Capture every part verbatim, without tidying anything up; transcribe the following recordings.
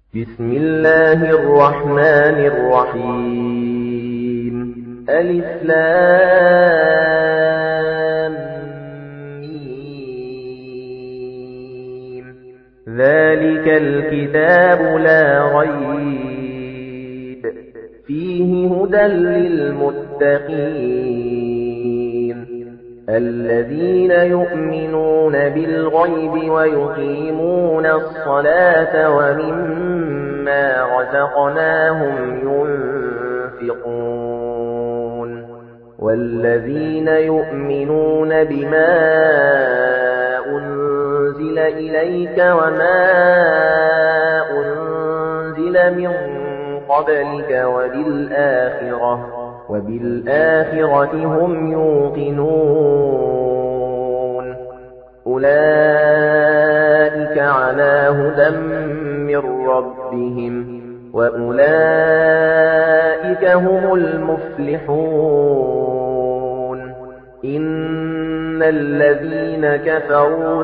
بسم الله الرحمن الرحيم. ألف لام ميم. ذلك الكتاب لا ريب فيه هدى للمتقين الذين يؤمنون بالغيب ويقيمون الصلاة ومما رزقناهم ينفقون والذين يؤمنون بما أنزل إليك وما أنزل من قبلك وبالآخرة وبالآخرة هم يوقنون أولئك على هدى من ربهم وأولئك هم المفلحون. إن الذين كفروا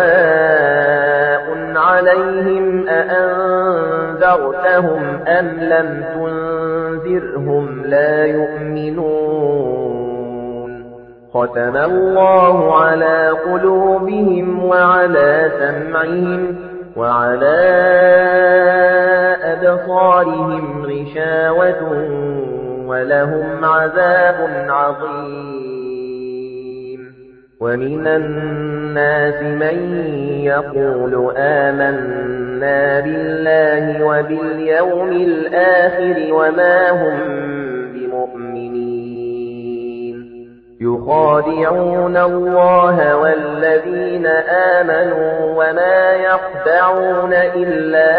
سواء عليهم أأنذرتهم أم لم تنذرهم لا يؤمنون. ختم الله على قلوبهم وعلى سمعهم وعلى أبصارهم غشاوة ولهم عذاب عظيم. ومن الناس من يقول آمنا بالله وباليوم الآخر وما هم بمؤمنين يخادعون الله والذين آمنوا وما يخدعون إلا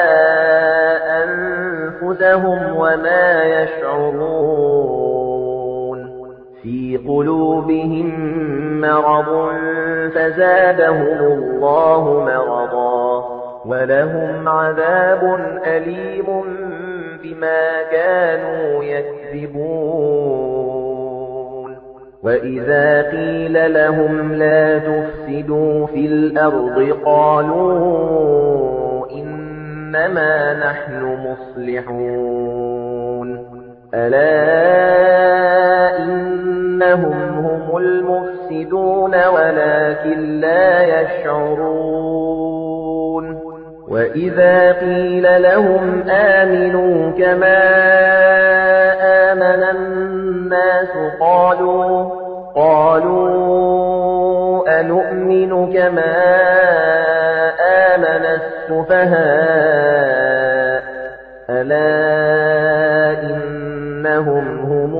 أنفسهم وما يشعرون. في قلوبهم مرض فزادهم الله مرضا ولهم عذاب أليم بما كانوا يكذبون. وإذا قيل لهم لا تفسدوا في الأرض قالوا إنما نحن مصلحون. ألا إنهم هم المفسدون ولكن لا يشعرون. وإذا قيل لهم آمنوا كما آمن الناس قالوا قالوا أنؤمن كما آمن السفهاء. ألا إنهم هم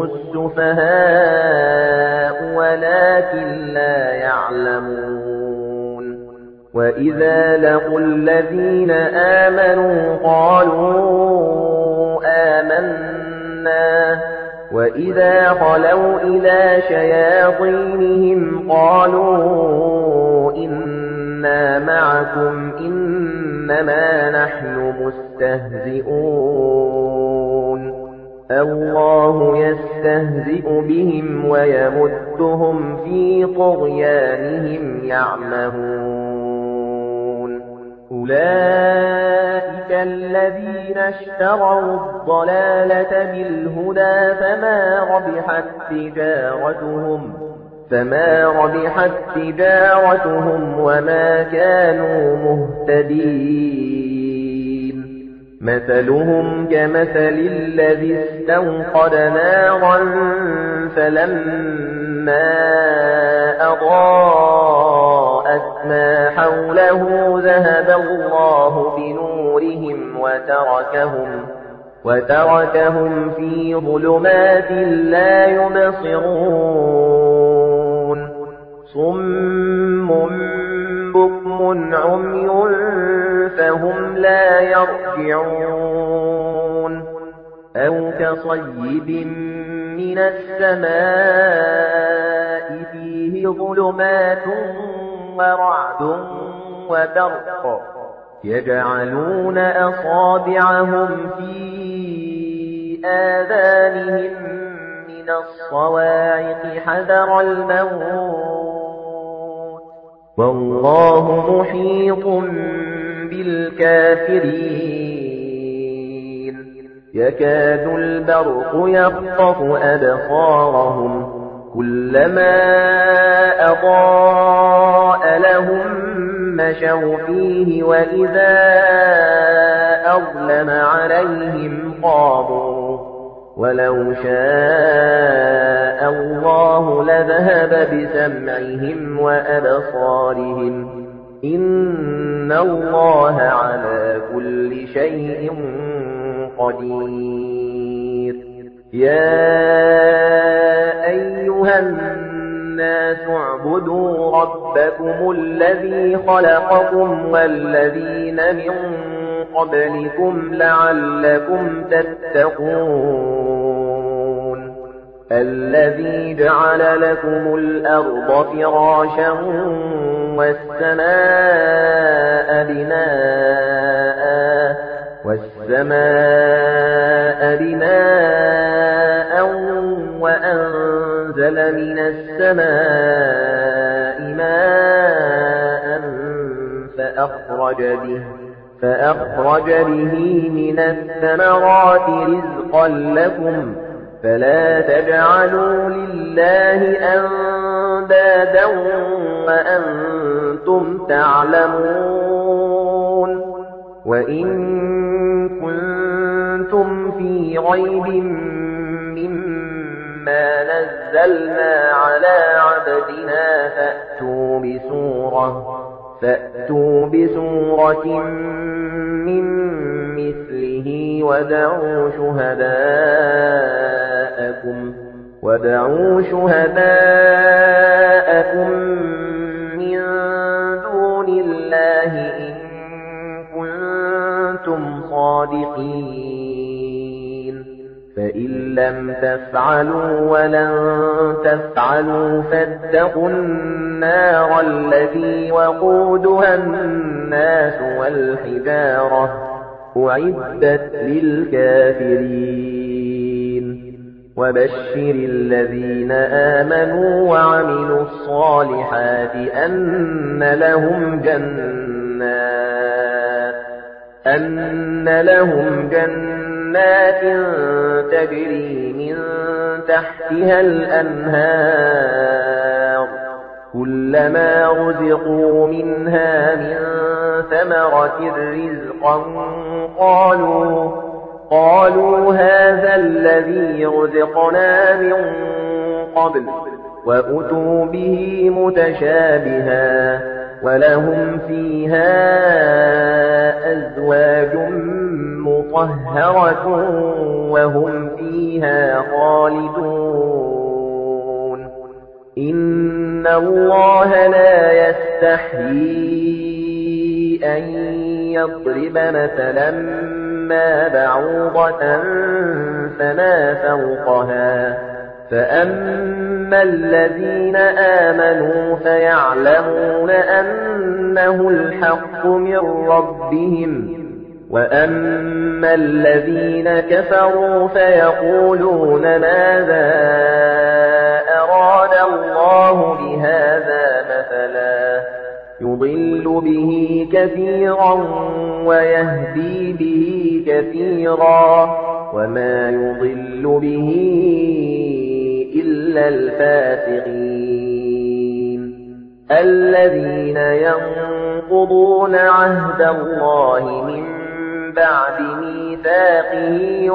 السفهاء ولكن لا يعلمون. وإذا لقوا الذين آمنوا قالوا آمنا وإذا خلوا إلى شياطينهم قالوا إنا معكم إنما نحن مستهزئون. الله يستهزئ بهم ويمدهم في طغيانهم يعمهون. أولئك الذين اشتروا الضلالة بالهدى فما ربحت تجارتهم فما ربحت تجارتهم وما كانوا مهتدين. مثلهم كمثل الذي استوقد نارا فلما أضاءت ما حوله ذهب الله بنورهم وتركهم وتركهم في ظلمات لا يبصرون. صم بكم عمي فهم لا يرجعون. أو كصيب من السماء فيه ظلمات ورعد وبرق يجعلون أصابعهم في آذانهم من الصواعق حذر الموت والله محيط بالكافرين. يكاد البرق يخطف أبصارهم كلما أضاء لهم مشوا فيه وإذا أظلم عليهم قاموا ولو شاء الله لذهب بسمعهم وأبصارهم إن الله على كل شيء قدير. يا أيها الناس اعبدوا ربكم الذي خلقكم والذين من قبلكم لعلكم تتقون الذي جعل لكم الأرض فراشا والسماء بناء والسماء بناء وأنزل من السماء ماء فأخرج به فأخرج به من الثمرات رزقا لكم فلا تجعلوا لله أندادا وأنتم تعلمون. وإن كنتم في ريب مما نزلنا على عبدنا فأتوا بسورة فأتوا بسورة من مثله ودعوا شهداءكم ودعوا شهداءكم من دون الله إن كنتم صادقين. فإن لم تفعلوا ولن تفعلوا فاتقوا النار التي وقودها الناس والحجارة أعدت للكافرين. وبشر الذين آمنوا وعملوا الصالحات أن لهم جنات أن لهم جنات تجري من تحتها الأنهار كلما رزقوا منها من ثمرة رزقا قالوا قالوا هذا الذي رزقنا من قبل وأتوا به متشابها ولهم فيها أزواج مطهرة وهم فيها خالدون. إن الله لا يستحيي أن يضرب مثلا ما بعوضة فما فوقها فأما الذين آمنوا فيعلمون أنه الحق من ربهم وأما الذين كفروا فيقولون ماذا أراد الله بهذا مثلا يضل به كثيرا ويهدي به كثيرا وما يضل به إلا الفاسقين الذين ينقضون عهد الله من بعد ميثاقه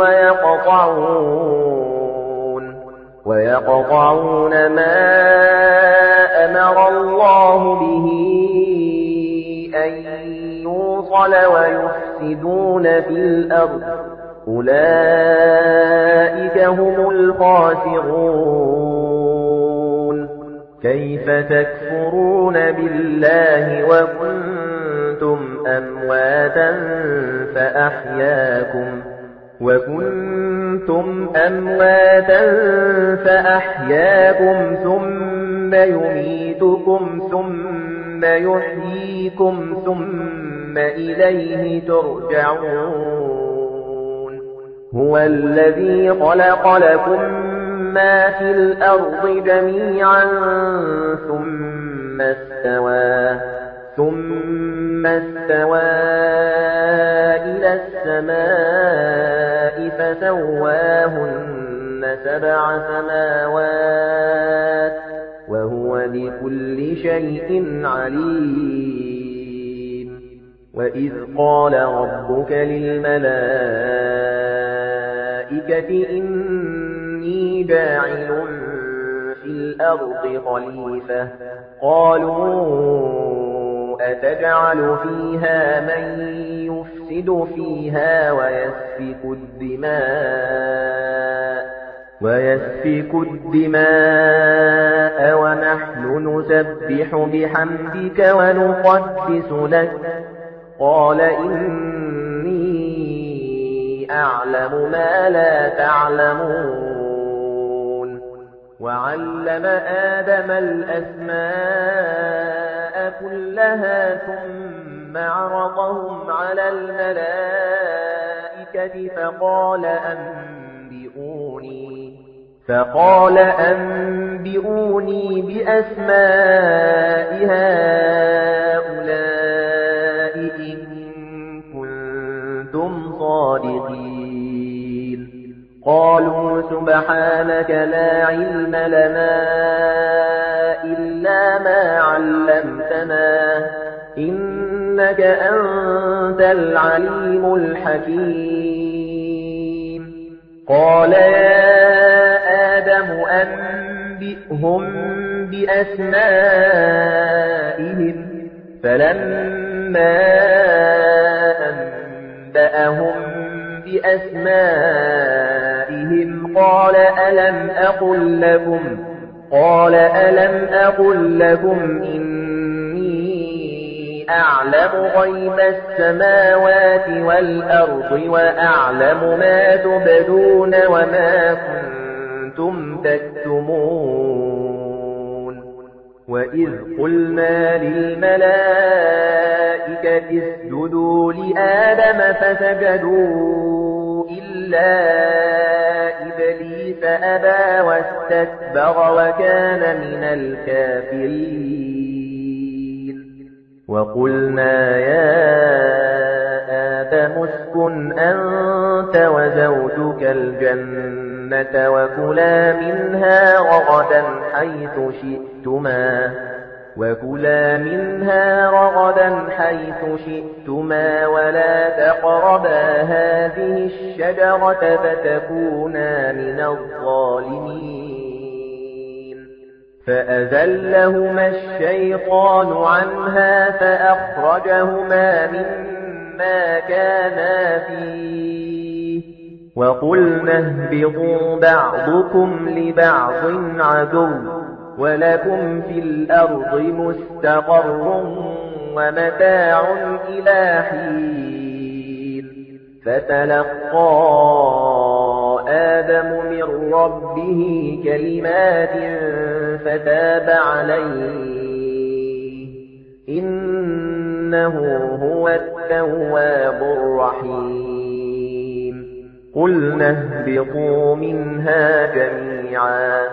ويقطعون ويقطعون ما أمر الله به أن يوصل ويفسدون في الأرض أولئك هم الخاسرون. كيف تكفرون بالله وكنتم أمواتا فأحياكم وكنتم أمواتا فأحياكم ثم يميتكم ثم يحييكم ثم إليه ترجعون. هو الذي خلق لكم ما في الأرض جميعا ثم استوى ثم استوى إلى السماء فسواهن سبع سماوات وهو بكل شيء عليم. وإذ قال ربك للملائكة إني جاعل في الأرض خليفة قالوا أتجعل فيها من يفسد فيها ويسفك الدماء ويسفك الدماء ونحن نسبح بحمدك ونقدس لك قال إني أعلم ما لا تعلمون. وعلم آدم الأسماء كلها ثم عرضهم على الملائكة فقال أنبئوني فقال أنبئوني بأسماء هؤلاء إن كنتم صادقين. قالوا سبحانك لا علم لنا إلا ما علمتنا إنك أنت العليم الحكيم. قال يا آدم أنبئهم بأسمائهم فلما أنبأهم بأسمائهم قال ألم أقل لكم قال ألم أقل لكم إني أعلم غيب السماوات والأرض وأعلم ما تبدون وما كنتم تكتمون. وإذ قلنا للملائكة اسجدوا لآدم فسجدوا إلا إبليس أبى واستكبر وكان من الكافرين. وقلنا يا آدم اسكن أنت وزوجك الجنة وكلا منها رغدا حيث شئتما وكلا منها رغدا حيث شئتما ولا تقربا هذه الشجرة فتكونا من الظالمين. فأزلهما الشيطان عنها فأخرجهما مما كانا فيه وقلنا اهبطوا بعضكم لبعض عدو ولكم في الأرض مستقر ومتاع إلى حين. فتلقى آدم من ربه كلمات فتاب عليه إنه هو التواب الرحيم. قلنا اهبطوا منها جميعا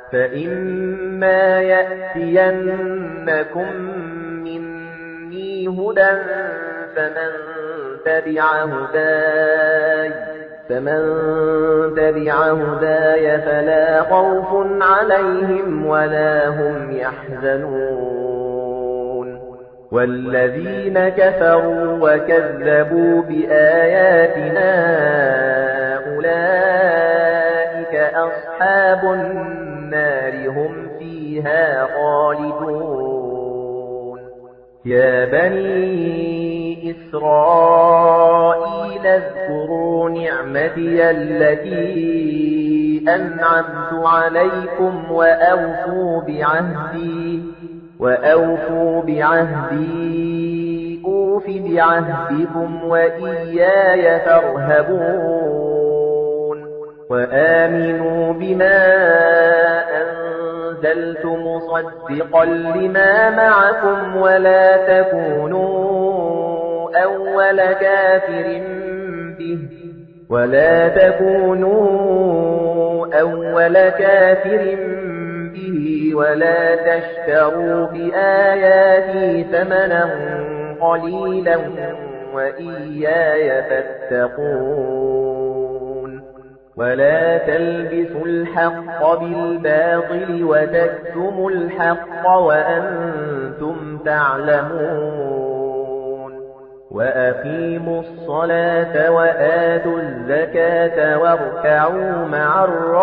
فإما يأتينكم مني هدى فمن تبع هداي فمن تبع هداي فلا خوف عليهم ولا هم يحزنون. والذين كفروا وكذبوا بآياتنا أولئك أصحاب النار هم فيها خالدون. يا بني إسرائيل اذكروا نعمتي التي أنعمت عليكم وأوفوا بعهدي وأوفوا بعهدي أوف بعهدكم وإياي فارهبون. وآمنوا بما أنزلت مصدقا لما معكم ولا تكونوا أول كافر به ولا تكونوا أول كافر به ولا تشتروا بآياتي ثمنا قليلا وإياي فاتقون. ولا تلبسوا الحق بالباطل وتكتموا الحق وأنتم تعلمون وأقيموا الصلاة وآتوا الزكاة واركعوا مع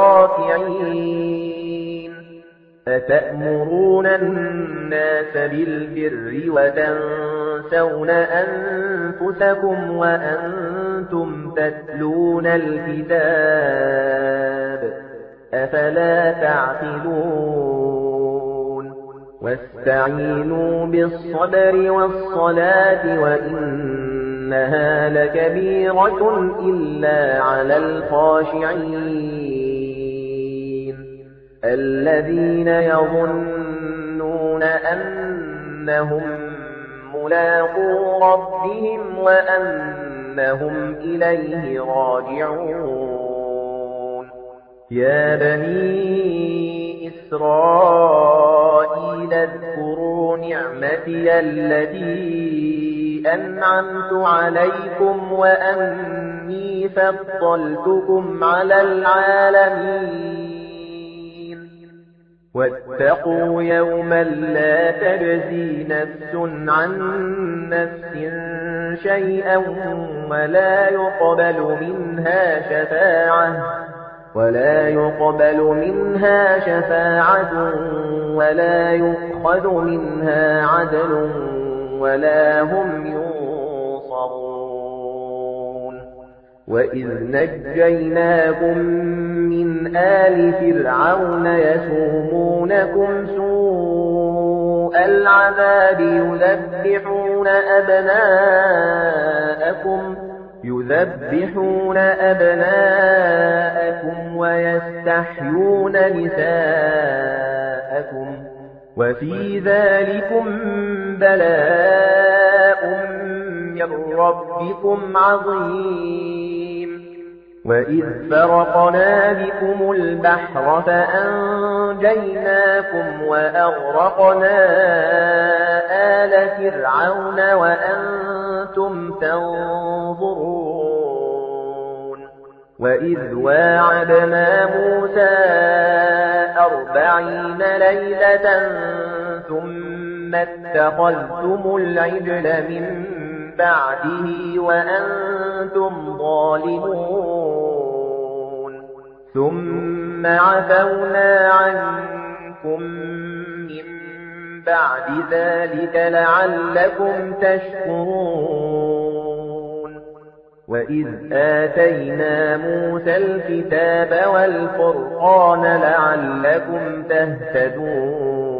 الراكعين أتأمرون الناس بالبر وتنسون أنفسكم وأنتم تتلون الكتاب أفلا تعقلون واستعينوا بالصبر والصلاة وإنها لكبيرة إلا على الخاشعين الذين يظنون أنهم ملاقو ربهم وأنهم إليه راجعون يا بني إسرائيل اذكروا نعمتي التي أنعمت عليكم وأني فضلتكم على العالمين واتقوا يوما لا تجزي نفس عن نفس شيئا ولا يقبل منها شفاعة ولا يقبل منها شفاعة ولا يؤخذ منها عدل ولا هم ينصرون وإذ نجيناكم من آل فرعون يسومونكم سوء العذاب يذبحون أبناءكم يذبحون أبناءكم ويستحيون نساءكم وفي ذلكم بلاء من ربكم عظيم وإذ فرقنا بكم البحر فأنجيناكم وأغرقنا آل فرعون وأنتم تنظرون وإذ واعدنا موسى أربعين ليلة ثم اتخذتم العجل من بعده وأنتم ظالمون ثم عفونا عنكم من بعد ذلك لعلكم تشكرون وإذ آتينا موسى الكتاب والفرقان لعلكم تهتدون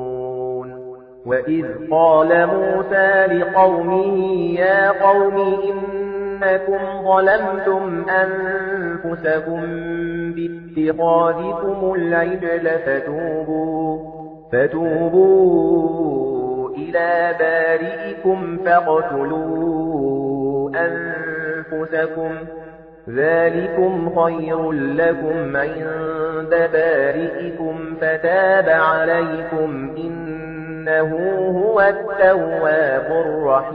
وإذ قال موسى لقومه يا قوم إنكم ظلمتم أنفسكم باتخاذكم العجل فتوبوا فتوبوا إلى بارئكم فاقتلوا أنفسكم ذلكم خير لكم عند بارئكم فتاب عليكم إنه هو التواب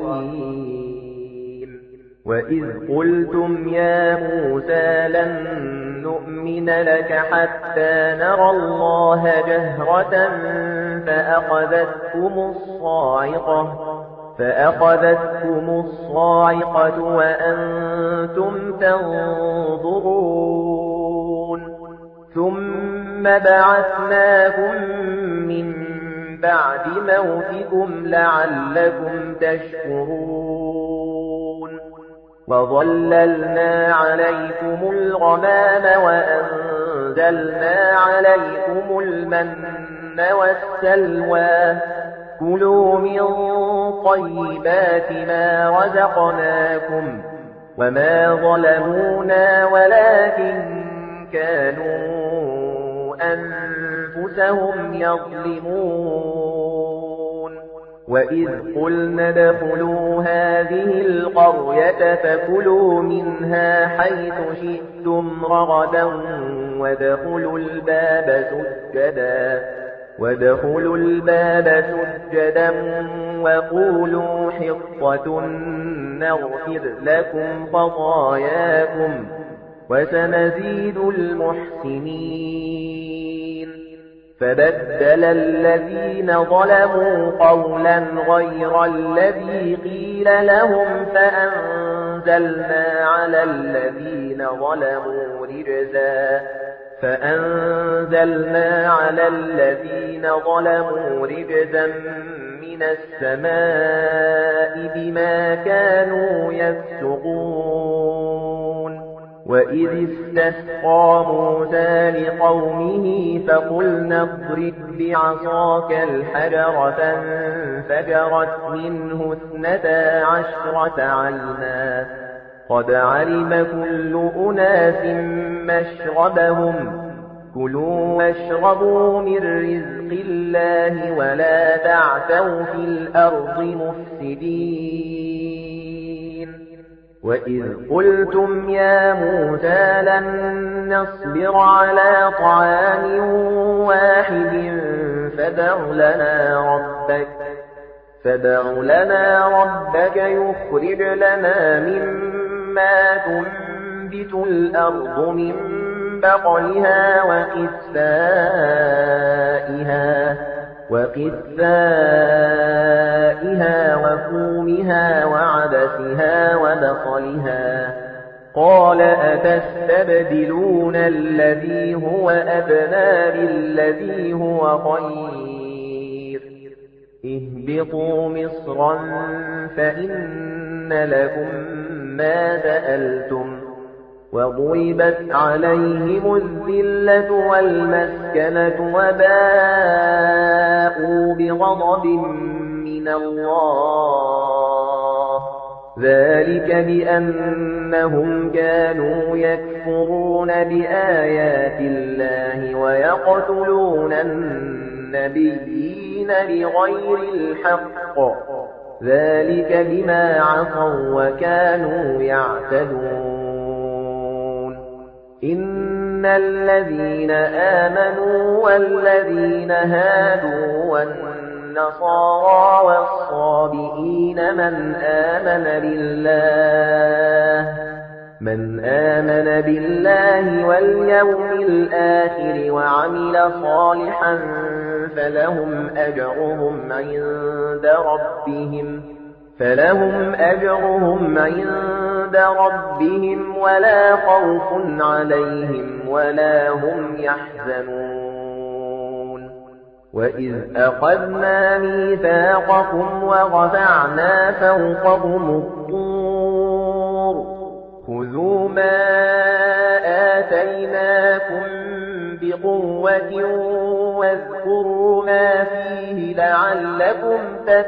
الرحيم وإذ قلتم يا موسى لن نؤمن لك حتى نرى الله جهرة فأخذتكم الصاعقة فأخذتكم الصاعقة وأنتم تنظرون ثم بعثناكم من بعد موتكم لعلكم تشكرون وظللنا عليكم الغمام وأنزلنا عليكم المن والسلوى كلوا من طيبات ما رزقناكم وما ظلمونا ولكن كانوا أنفسهم يظلمون وإذ قلنا ادخلوا هذه القرية فكلوا منها حيث شئتم رغدا وادخلوا الباب سجدا وادخلوا الباب سجدا وقولوا حطة نغفر لكم خطاياكم وسنزيد المحسنين فبدل الذين ظلموا قولا غير الذي قيل لهم فأنزلنا على الذين ظلموا رجزا فأنزلنا على الذين ظلموا رجزا من السماء بما كانوا يفسقون وإذ استسقى موسى لقومه فقلنا اضرب بعصاك الحجر فانفجرت منه اثنتا عشرة عينا قد علم كل أناس مشربهم كلوا واشربوا من رزق الله ولا تعثوا في الأرض مفسدين وإذ قلتم يا موسى لن نصبر على طعام واحد فادع لنا ربك فادع لنا ربك يخرج لنا مما تنبت الأرض من بقلها وقثائها وقثائها وفومها وعدسها ودقلها قال أتستبدلون الذي هو أدنى بالذي هو خير اهبطوا مصرا فإن لكم ما سألتم وضربت عليهم الذلة والمسكنة وباءوا بغضب من الله ذلك بأنهم كانوا يكفرون بآيات الله ويقتلون النبيين بغير الحق ذلك بما عصوا وكانوا يعتدون إن الذين آمنوا والذين هادوا والنصارى والصابئين من آمن بالله من آمن بالله واليوم الآخر وعمل صالحا فلهم أجرهم عند ربهم فلهم أجرهم عند ربهم ولا خوف عليهم ولا هم يحزنون وإذ أخذنا ميثاقكم ورفعنا فوقكم الطور خذوا ما آتيناكم بقوة واذكروا ما فيه لعلكم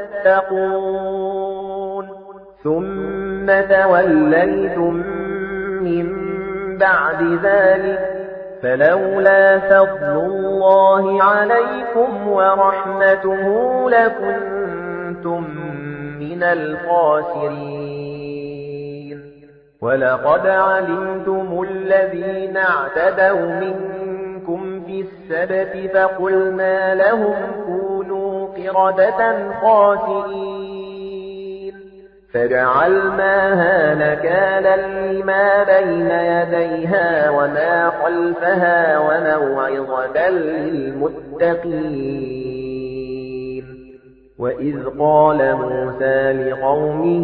تتقون ثم توليتم من بعد ذلك فلولا فضل الله عليكم ورحمته لكنتم من الخاسرين ولقد علمتم الذين اعتدوا منكم في السبت فقلنا لهم كونوا قردة خاسئين فجعلناها نكالا لما بين يديها وما خلفها وموعظة للمتقين وإذ قال موسى لقومه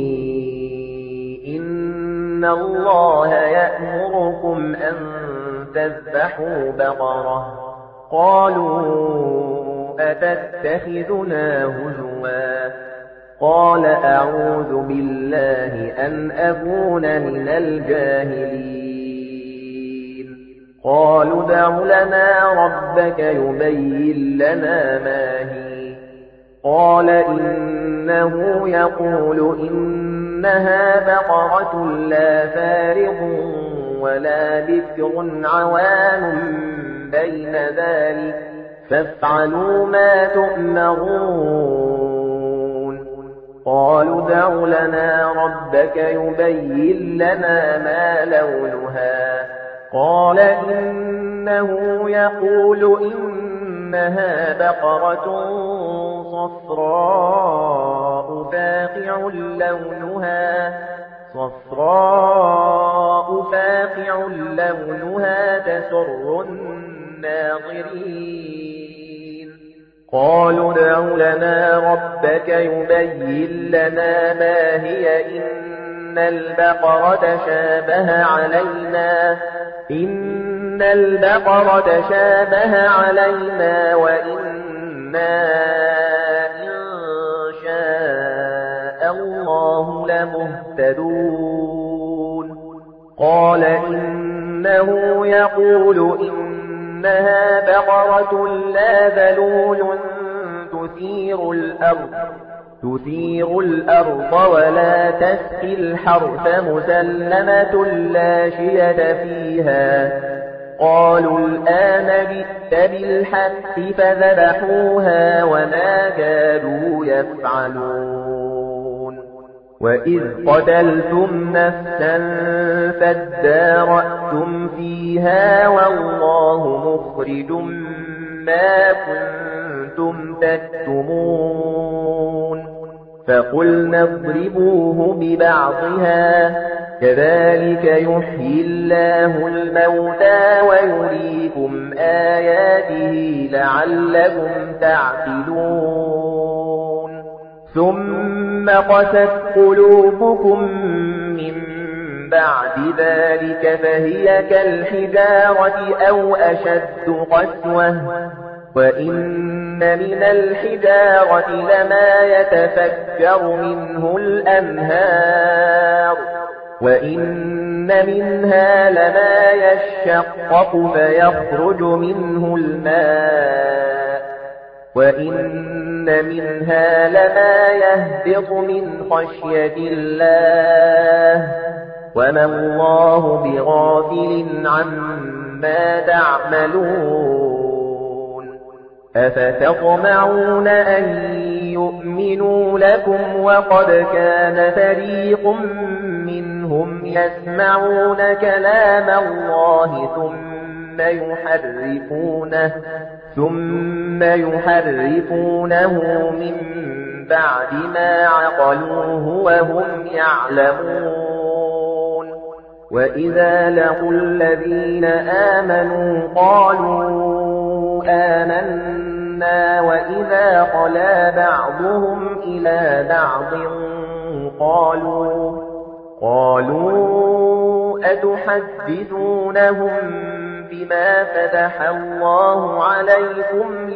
إن الله يأمركم أن تذبحوا بقرة قالوا أتتخذنا هزوا قال أعوذ بالله أن أكون من الجاهلين قالوا ادع لنا ربك يبين لنا ما هي قال إنه يقول إنها بقرة لا فارغ ولا بكر عوان بين ذلك فافعلوا ما تؤمرون قالوا ادع لنا ربك يبين لنا ما لونها قال إنه يقول إنها بقرة صفراء فاقع لونها صفراء فاقع لونها تسر الناظرين قالوا ادع لنا ربك يبين لنا ما هي إن البقرة شابه علينا إن البقرة شابه علينا وإنا إن شاء الله لمهتدون قال إنه يقول إنها بقرة لا ذلول تثير الأرض تثير الأرض ولا تسقي الحرث مسلمة لا شية فيها قالوا الآن جئت بالحق فذبحوها وما كادوا يفعلون وإذ قتلتم نفسا فادارأتم فيها والله مخرج ما كنتم تكتمون فقلنا اضربوه ببعضها كذلك يحيي الله الموتى ويريكم آياته لعلكم تعقلون ثم قست قلوبكم من بعد ذلك فهي كالحجارة أو أشد قسوة وإن من الحجارة لما يتفجر منه الأنهار وإن منها لما يشقق فيخرج منه الماء وإن منها لما يهبط من خشية الله وما الله بغافل عما تعملون أفتطمعون أن يؤمنوا لكم وقد كان فريق منهم يسمعون كلام الله ثم يحرفونه ثم يحرفونه من بعد ما عقلوه وهم يعلمون وإذا لقوا الذين آمنوا قالوا آمنا وإذا خلا بعضهم إلى بعض قالوا قالوا أتحدثونهم بما فتح الله عليكم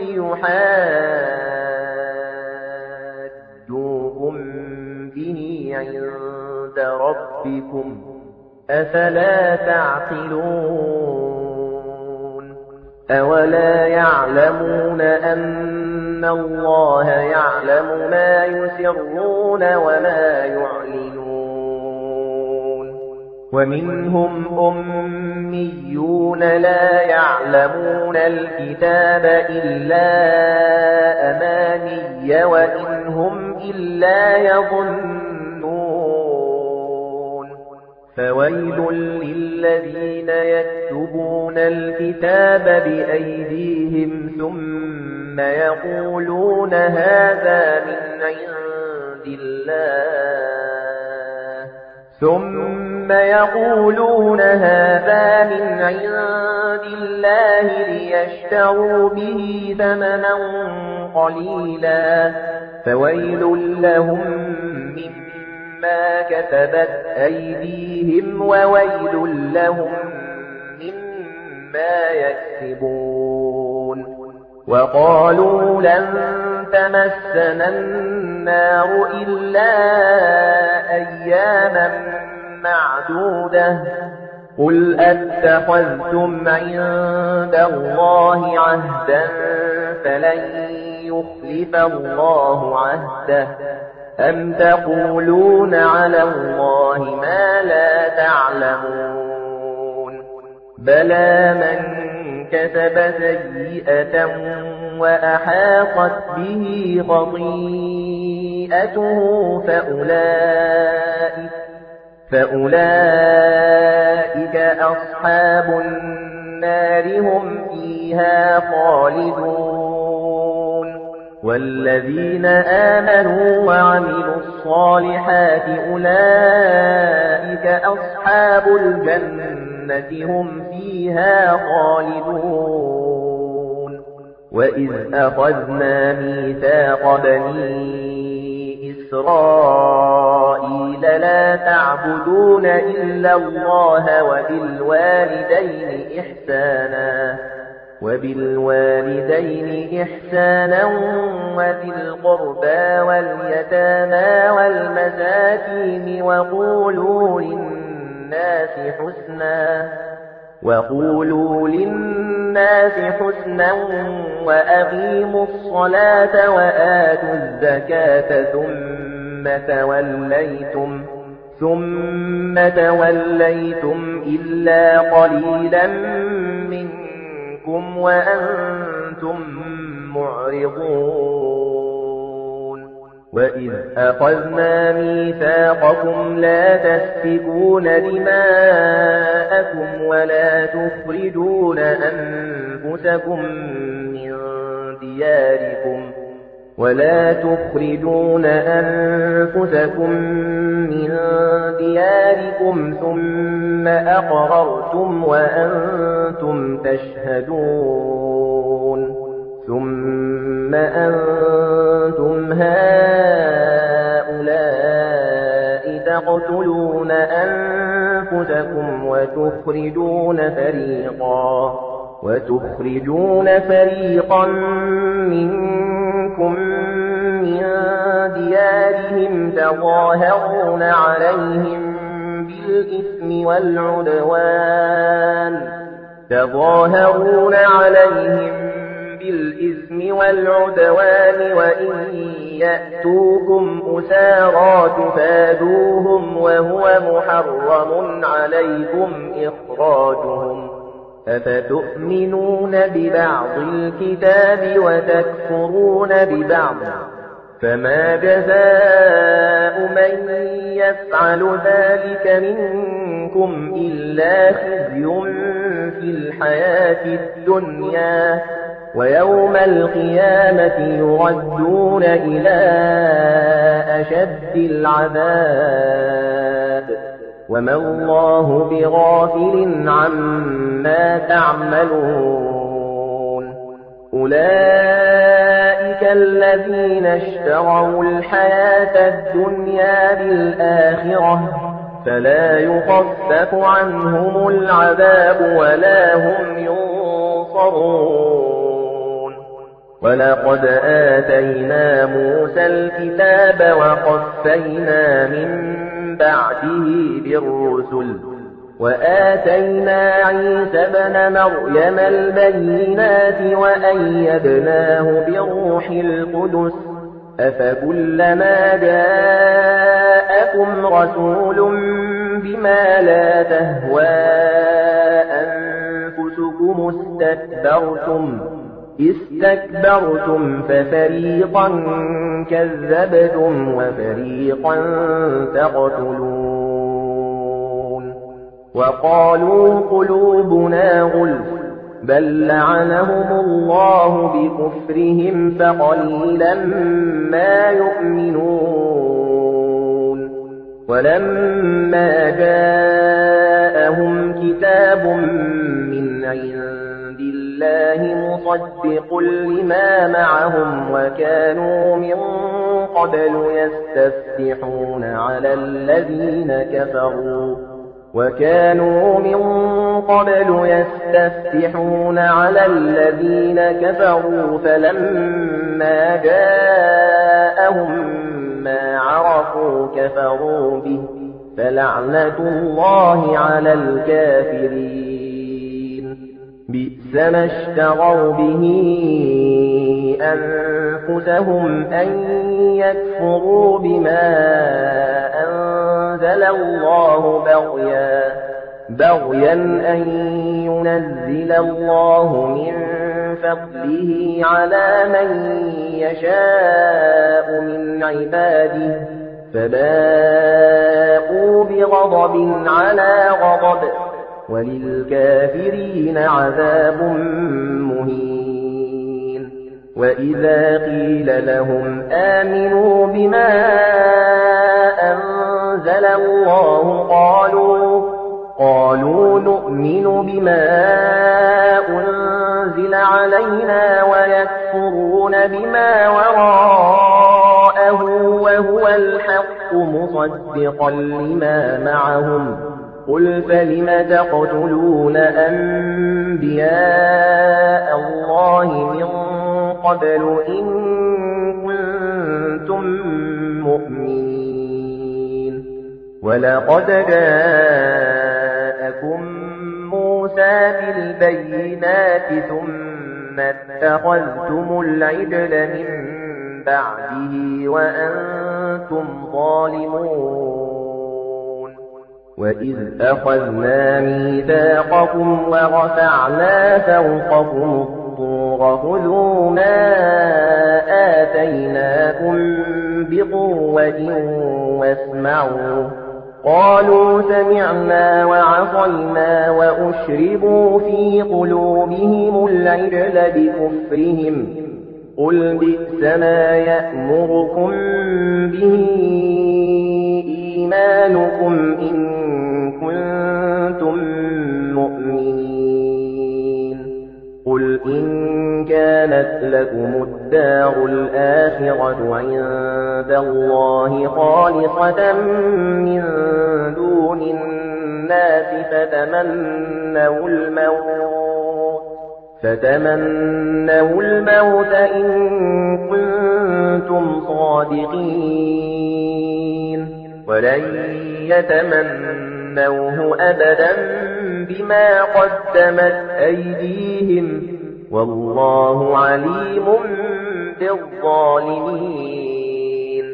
ليحاجوكم به عند ربكم أفلا تعقلون أولا يعلمون أن الله يعلم ما يسرون وما يعلنون ومنهم أميون لا يعلمون الكتاب إلا أماني وإن هم إلا يظنون فويل للذين يكتبون الكتاب بأيديهم ثم يقولون هذا من عند الله ثم يقولون هذا من عند الله ليشتروا به ثمنا قليلا فويل لهم مما كتبت أيديهم وويل لهم مما يكسبون وقالوا لن تمسنا النار إلا أياما معدودة قل أتخذتم عند الله عهدا فلن يخلف الله عهده أم تقولون على الله ما لا تعلمون بلى من كسب سيئة وأحاطت به خطيئته فأولئك فأولئك أصحاب النار هم فيها خالدون والذين آمنوا وعملوا الصالحات أولئك أصحاب الجنة الجنة هم فيها خالدون وإذ أخذنا ميثاق بني إسرائيل لا تعبدون إلا الله وبالوالدين إحسانا وبالوالدين إحسانا وذي القربى واليتامى والمساكين وقولوا للناس حسنا وقولوا للناس حسنا وأقيموا الصلاة وآتوا الزكاة ثم توليتم ثم توليتم إلا قليلا منكم وأنتم معرضون وإذ أخذنا ميثاقكم لا تسفكون دماءكم ولا تخرجون أنفسكم من دياركم ولا تخرجون أنفسكم من دياركم ثم أقررتم وأنتم تشهدون ثم أنتم هؤلاء تقتلون أنفسكم وتخرجون فريقا وتخرجون فريقا منكم من ديارهم تظاهرون عليهم بالإثم والعدوان تظاهرون عليهم بالإثم والعدوان وإن يأتوكم أسارى تفادوهم وهو محرم عليكم إخراجهم أفتؤمنون ببعض الكتاب وتكفرون ببعض فما جزاء من يفعل ذلك منكم إلا خزي في الحياة الدنيا ويوم القيامة يردون إلى أشد العذاب وما الله بغافل عما تعملون أولئك الذين اشتروا الحياة الدنيا بالآخرة فلا يخفف عنهم العذاب ولا هم ينصرون ولقد آتينا موسى الكتاب وقفينا من بعده بالرسل وآتينا عيسى ابن مريم البينات وأيدناه بروح القدس أفكلما جاءكم رسول بما لا تهوى أنفسكم استكبرتم استكبرتم ففريقا كذبتم وفريقا تقتلون وقالوا قلوبنا غلف بل لعنهم الله بكفرهم فقليلا ما يؤمنون ولما جاءهم كتاب من عند الله مصدق لما معهم وكانوا من قبل يستفتحون على الذين كفروا وكانوا من قبل يستفتحون على الذين كفروا فلما جاءهم ما عرفوا كفروا به فلعنة الله على الكافرين بئس ما اشتروا به أنفسهم أن يكفروا بما أنزل الله بغيا بغيا أن ينزل الله من فضله على من يشاء من عباده فباءوا بغضب على غضب وللكافرين عذاب مهين وإذا قيل لهم آمنوا بما أنزل الله قالوا قالوا نؤمن نؤمن بما أنزل علينا ويكفرون بما وراءه وهو الحق مصدقا لما معهم قل فلم تقتلون أنبياء الله من قبل إن كنتم مؤمنين ولقد جاءكم موسى بالبينات ثم اتخذتم العجل من بعده وأنتم ظالمون وإذ أخذنا ميثاقكم ورفعنا فوقكم الطور خذوا ما آتيناكم بقوة واسمعوا قالوا سمعنا وعصينا وأشربوا في قلوبهم العجل بكفرهم قل بئس ما يأمركم به إيمانكم إن كنتم مؤمنين قل إن كانت لكم الدار الآخرة عند الله خالصة من دون الناس فتمنوا الموت فتمنوا الموت إن كنتم صادقين ولن يتمنوه أبدا بما قدمت أيديهم والله عليم بالظالمين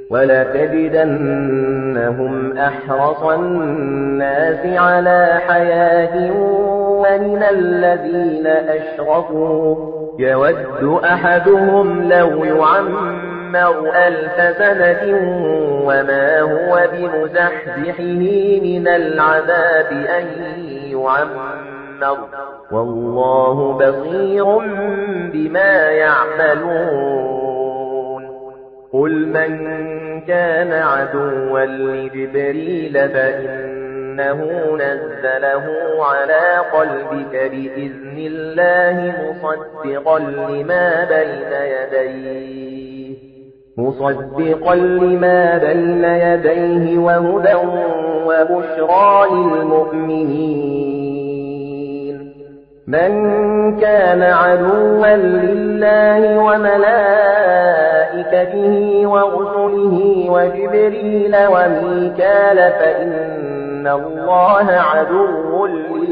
ولتجدنهم أحرص الناس على حياة ومن الذين أشركوا يود أحدهم لو يعمر ألف سنة وما هو بمزحزحه من العذاب أن يعمر والله بصير بما يعملون قل من كان عدوا لجبريل فإنه نزله على قلبك بإذن الله مصدقا لما بين يديه مصدقا لما بين يديه وهدى وبشرى للمؤمنين من كان عدوا لله وملائكته ورسله وجبريل وميكال فإن الله عدو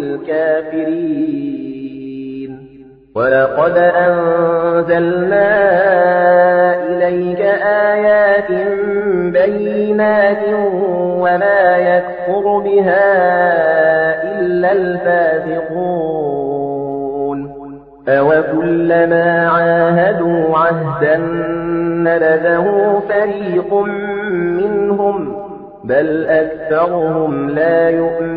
للكافرين ولقد أنزلنا إليك آيات بينات وما يكفر بها إلا الفاسقون أوكلما عاهدوا عهدا نبذه فريق منهم بل أكثرهم لا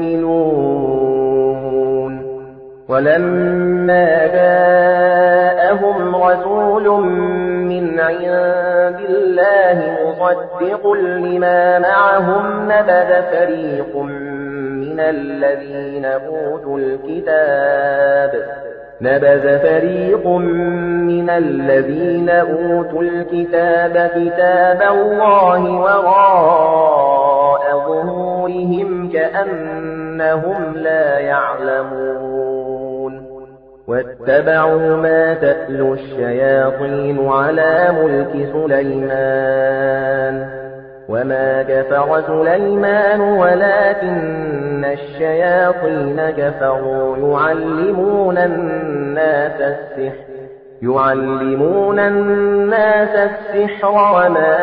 يؤمنون ولما جاءهم رسول من عند الله مصدق لما معهم نبذ فريق من الذين أوتوا الكتاب نبذ فريق من الذين أوتوا الكتاب كتاب الله وراء ظهورهم كأنهم لا يعلمون واتبعوا ما تتلو الشياطين على ملك سليمان وما كفر سليمان ولكن الشياطين كفروا يعلمون الناس السحر يعلمون الناس السحر وما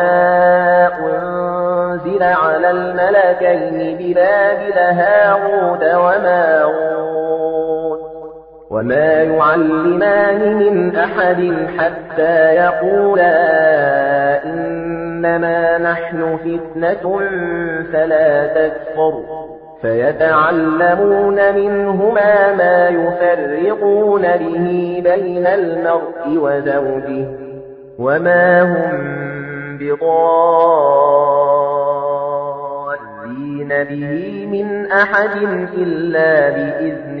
أنزل على الملكين ببابل هاروت وماروت وما يعلمان من أحد حتى يقولا إنما نحن فتنة فلا تكفر فيتعلمون منهما ما يفرقون به بين المرء وزوجه وما هم بضارين به من أحد إلا بإذن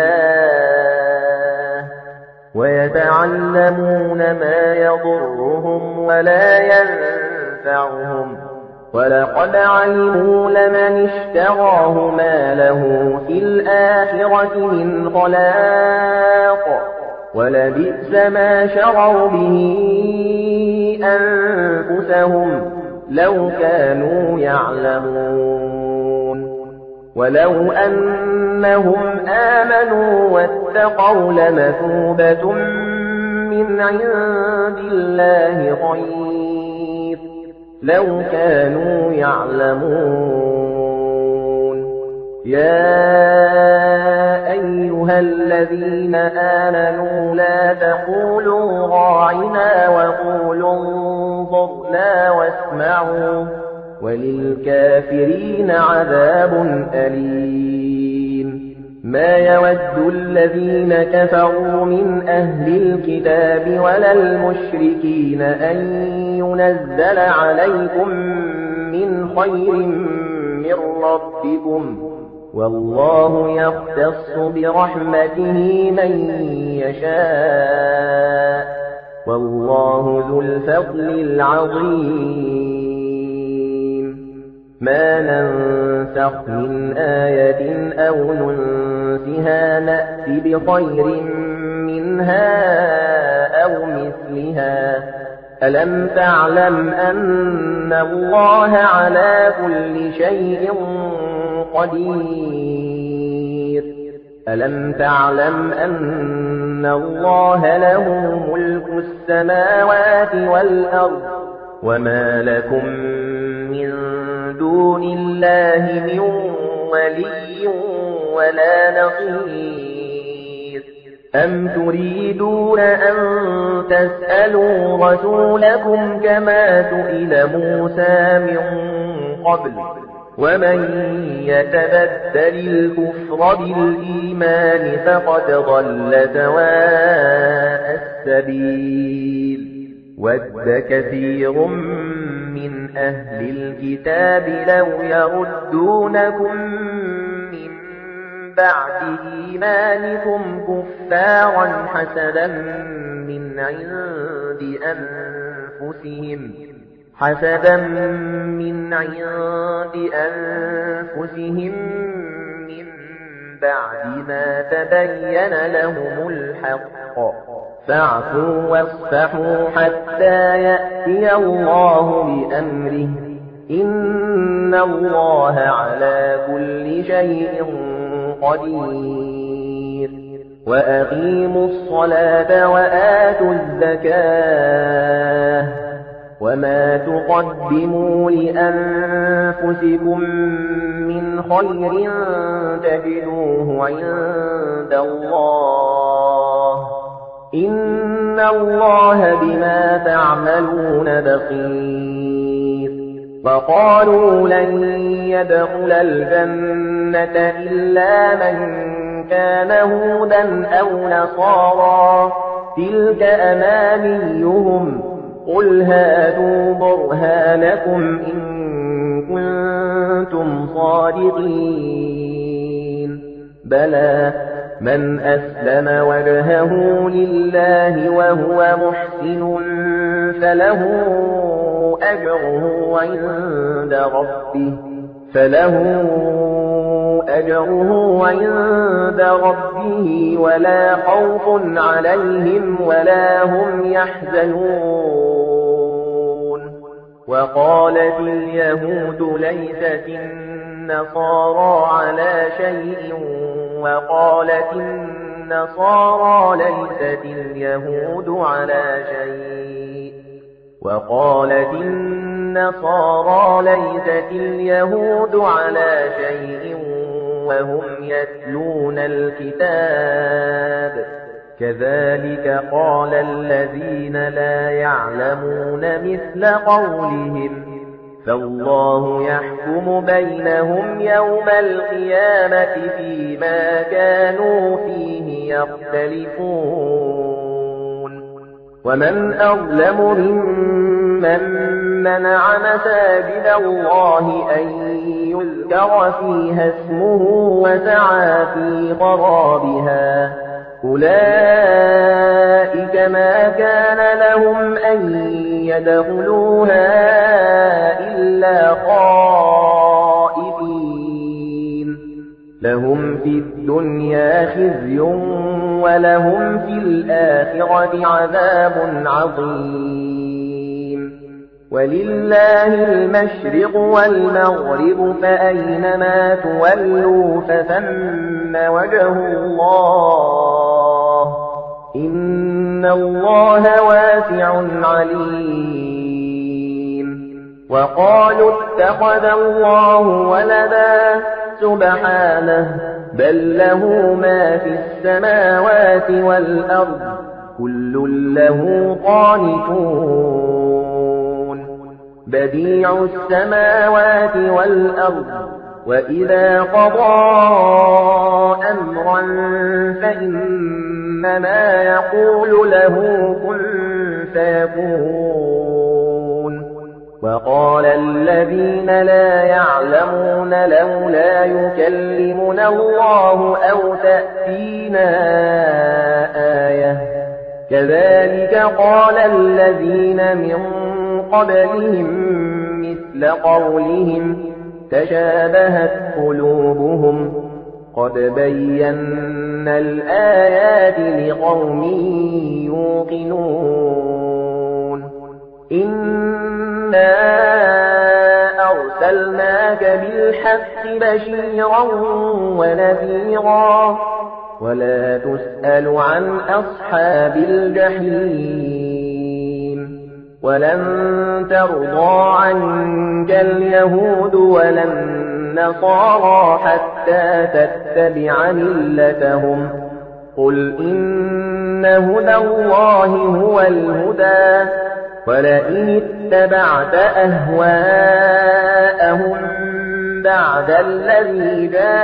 الله ويتعلمون ما يضرهم ولا ينفعهم ولقد علموا لمن اشتراه ما له في الآخرة من خلاق ولبئس ما شروا به أنفسهم لو كانوا يعلمون ولو أنهم آمنوا واتقوا لمثوبة من عند الله خير لو كانوا يعلمون يا أيها الذين آمنوا لا تقولوا راعنا وقولوا انظرنا واسمعوا وللكافرين عذاب أليم ما يود الذين كفروا من أهل الكتاب ولا المشركين أن ينزل عليكم من خير من ربكم والله يختص برحمته من يشاء والله ذو الفضل العظيم ما ننسخ من آية أو ننسها نأتِ بخير منها أو مثلها ألم تعلم أن الله على كل شيء قدير ألم تعلم أن الله له ملك السماوات والأرض وما لكم من دون الله من ولي ولا نصير أم تريدون أن تسألوا رسولكم كما سئل موسى من قبل ومن يتبدل الكفر بالإيمان فقد ضل سواء السبيل ود كثير من أهل الكتاب لو يردونكم من بعد إيمانكم كفارا حسدا من عند أنفسهم حسدا من عند أنفسهم من بعد ما تبين لهم الحق فاعفوا واصفحوا حتى يأتي الله بأمره إن الله على كل شيء قدير وأقيموا الصلاة وآتوا الزكاة وما تقدموا لأنفسكم من خير تجدوه عند الله إن الله بما تعملون بصير وقالوا لن يدخل الجنة إلا من كان هودا أو نصارى تلك أمانيهم قل هاتوا برهانكم إن كنتم صادقين بلى من أسلم وجهه لله وهو محسن فله أجره عند ربه فله أجره عند ربه ولا خوف عليهم ولا هم يحزنون وقالت اليهود ليست النصارى على شيء وقالت النصارى ليست اليهود على شيء وقالت النصارى ليست اليهود على شيء وهم يتلون الكتاب كذلك قال الذين لا يعلمون مثل قولهم فالله يحكم بينهم يوم القيامة فيما كانوا فيه يختلفون ومن أظلم ممن منع مساجد الله أن يذكر فيها اسمه وسعى في خرابها أولئك ما كان لهم أن يدخلوها إلا خائفين لهم في الدنيا خزي ولهم في الآخرة عذاب عظيم ولله المشرق والمغرب فأينما تولوا فثم وجه الله إن الله واسع عليم وقالوا اتخذ الله ولدا سبحانه بل له ما في السماوات والأرض كل له قانتون بديع السماوات والأرض وإذا قضى أمرا فإنما يقول له كن فيكون وقال الذين لا يعلمون لولا يكلمنا الله أو تأتينا آية كذلك قال الذين من قبلهم مثل قولهم تشابهت قلوبهم قد بينا الآيات لقوم يوقنون إنا أرسلناك بالحق بشيرا ونذيرا ولا تسأل عن أصحاب الجحيم ولن ترضى عنك اليهود ولا النصارى حتى تتبع ملتهم قل إن هدى الله هو الهدى ولئن اتبعت أهواءهم بعد الذي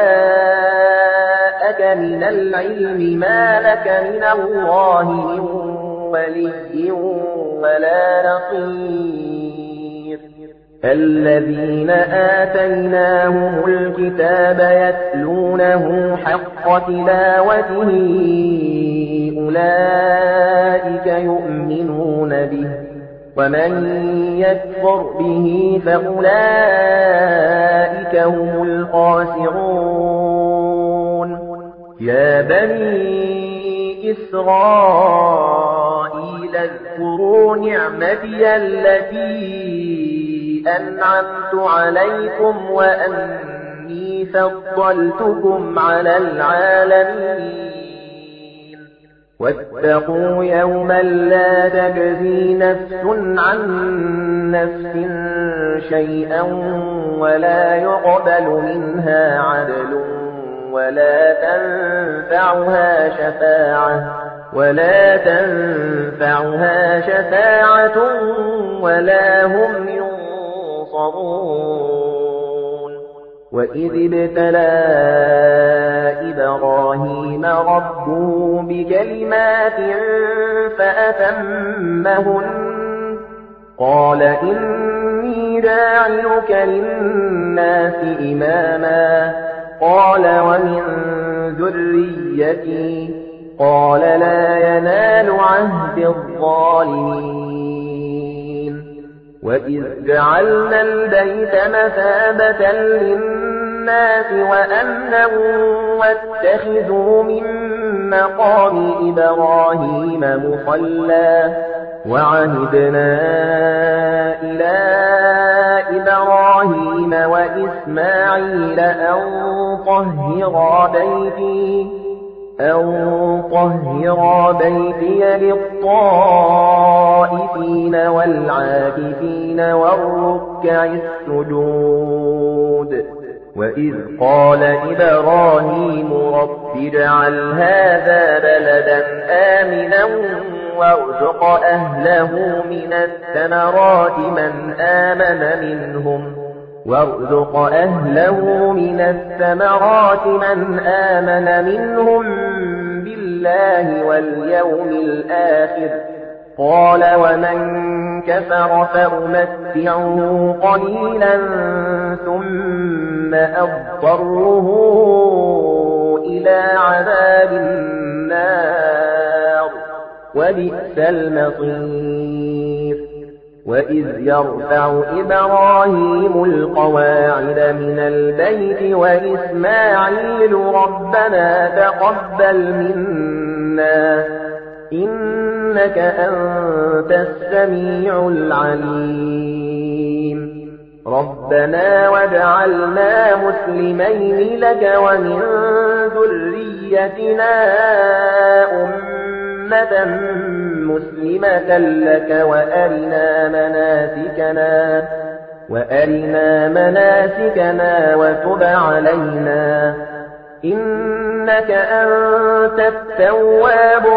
جاءك من العلم ما لك من الله من ولي ولا نصير الذين آتيناهم الكتاب يتلونه حق تلاوته أولئك يؤمنون به ومن يكفر به فأولئك هم الخاسرون يا بني إسرائيل اذكروا نعمتي التي أنعمت عليكم وأني فضلتكم على العالمين واتقوا يوما لا تجزي نفس عن نفس شيئا ولا يقبل منها عدل ولا تنفعها شفاعة ولا تنفعها شفاعة ولا هم ينصرون وإذ ابتلى إبراهيم ربه بكلمات فأتمهن قال إني جاعلك للناس إماما قال ومن ذريتي قال لا ينال عهد الظالمين وإذ جعلنا البيت مثابة للناس وأمنا واتخذوا من مقام إبراهيم مصلى وعهدنا إلى إبراهيم وإسماعيل أن طهرا بيتي أن طهرا بيتي للطائفين والعاكفين والركع السجود وإذ قال إبراهيم رب اجعل هذا بلدا آمنا وارزق أهله من الثمرات من آمن منهم وارزق أهله من الثمرات من آمن منهم بالله واليوم الآخر قال ومن كفر فأمتعه قليلا ثم أضطره إلى عذاب النار وبئس المصير وإذ يرفع إبراهيم القواعد من البيت وإسماعيل ربنا تقبل منا إنك أنت السميع العليم ربنا واجعلنا مسلمين لك ومن ذريتنا أمة مسلمة لك وأرنا مناسكنا وأرنا مناسكنا وتب علينا إنك أنت التواب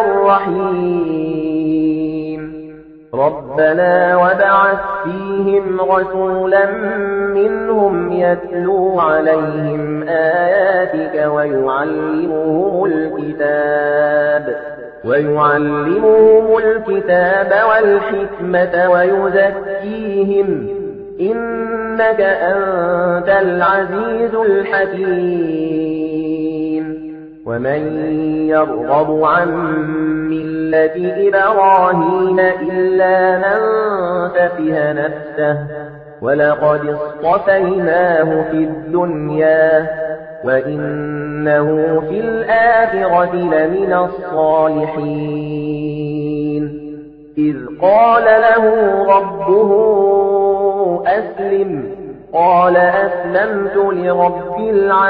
الرحيم ربنا وابعث فيهم رسولا منهم يتلو عليهم آياتك ويعلمهم الكتاب ويعلمهم الكتاب والحكمة ويزكيهم إنك أنت العزيز الحكيم ومن يرغب عن ملة إبراهيم إلا من سفه نفسه ولقد اصطفيناه في الدنيا وإنه في الآخرة لمن الصالحين إذ قال له ربه أسلم قال أسلمت لرب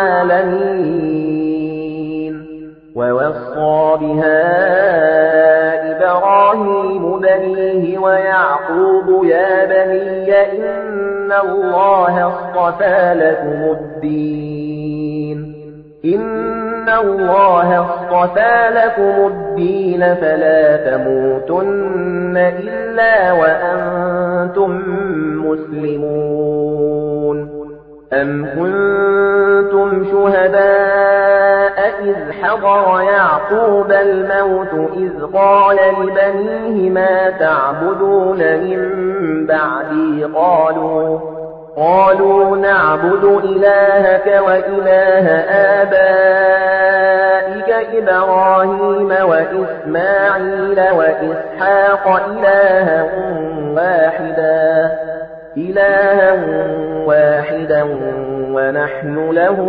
العالمين ووصى بها إبراهيم بنيه ويعقوب يا بني إن الله اصطفى لكم الدين إن الله اصطفى لكم الدين فلا تموتن إلا وأنتم مسلمون أم كنتم شهداء إذ حضر يعقوب الموت إذ قال لبنيه ما تعبدون من بعدي قالوا قالوا نعبد إلهك وإله آبائك إبراهيم وإسماعيل وإسحاق إلها واحدا إلها واحدا ونحن له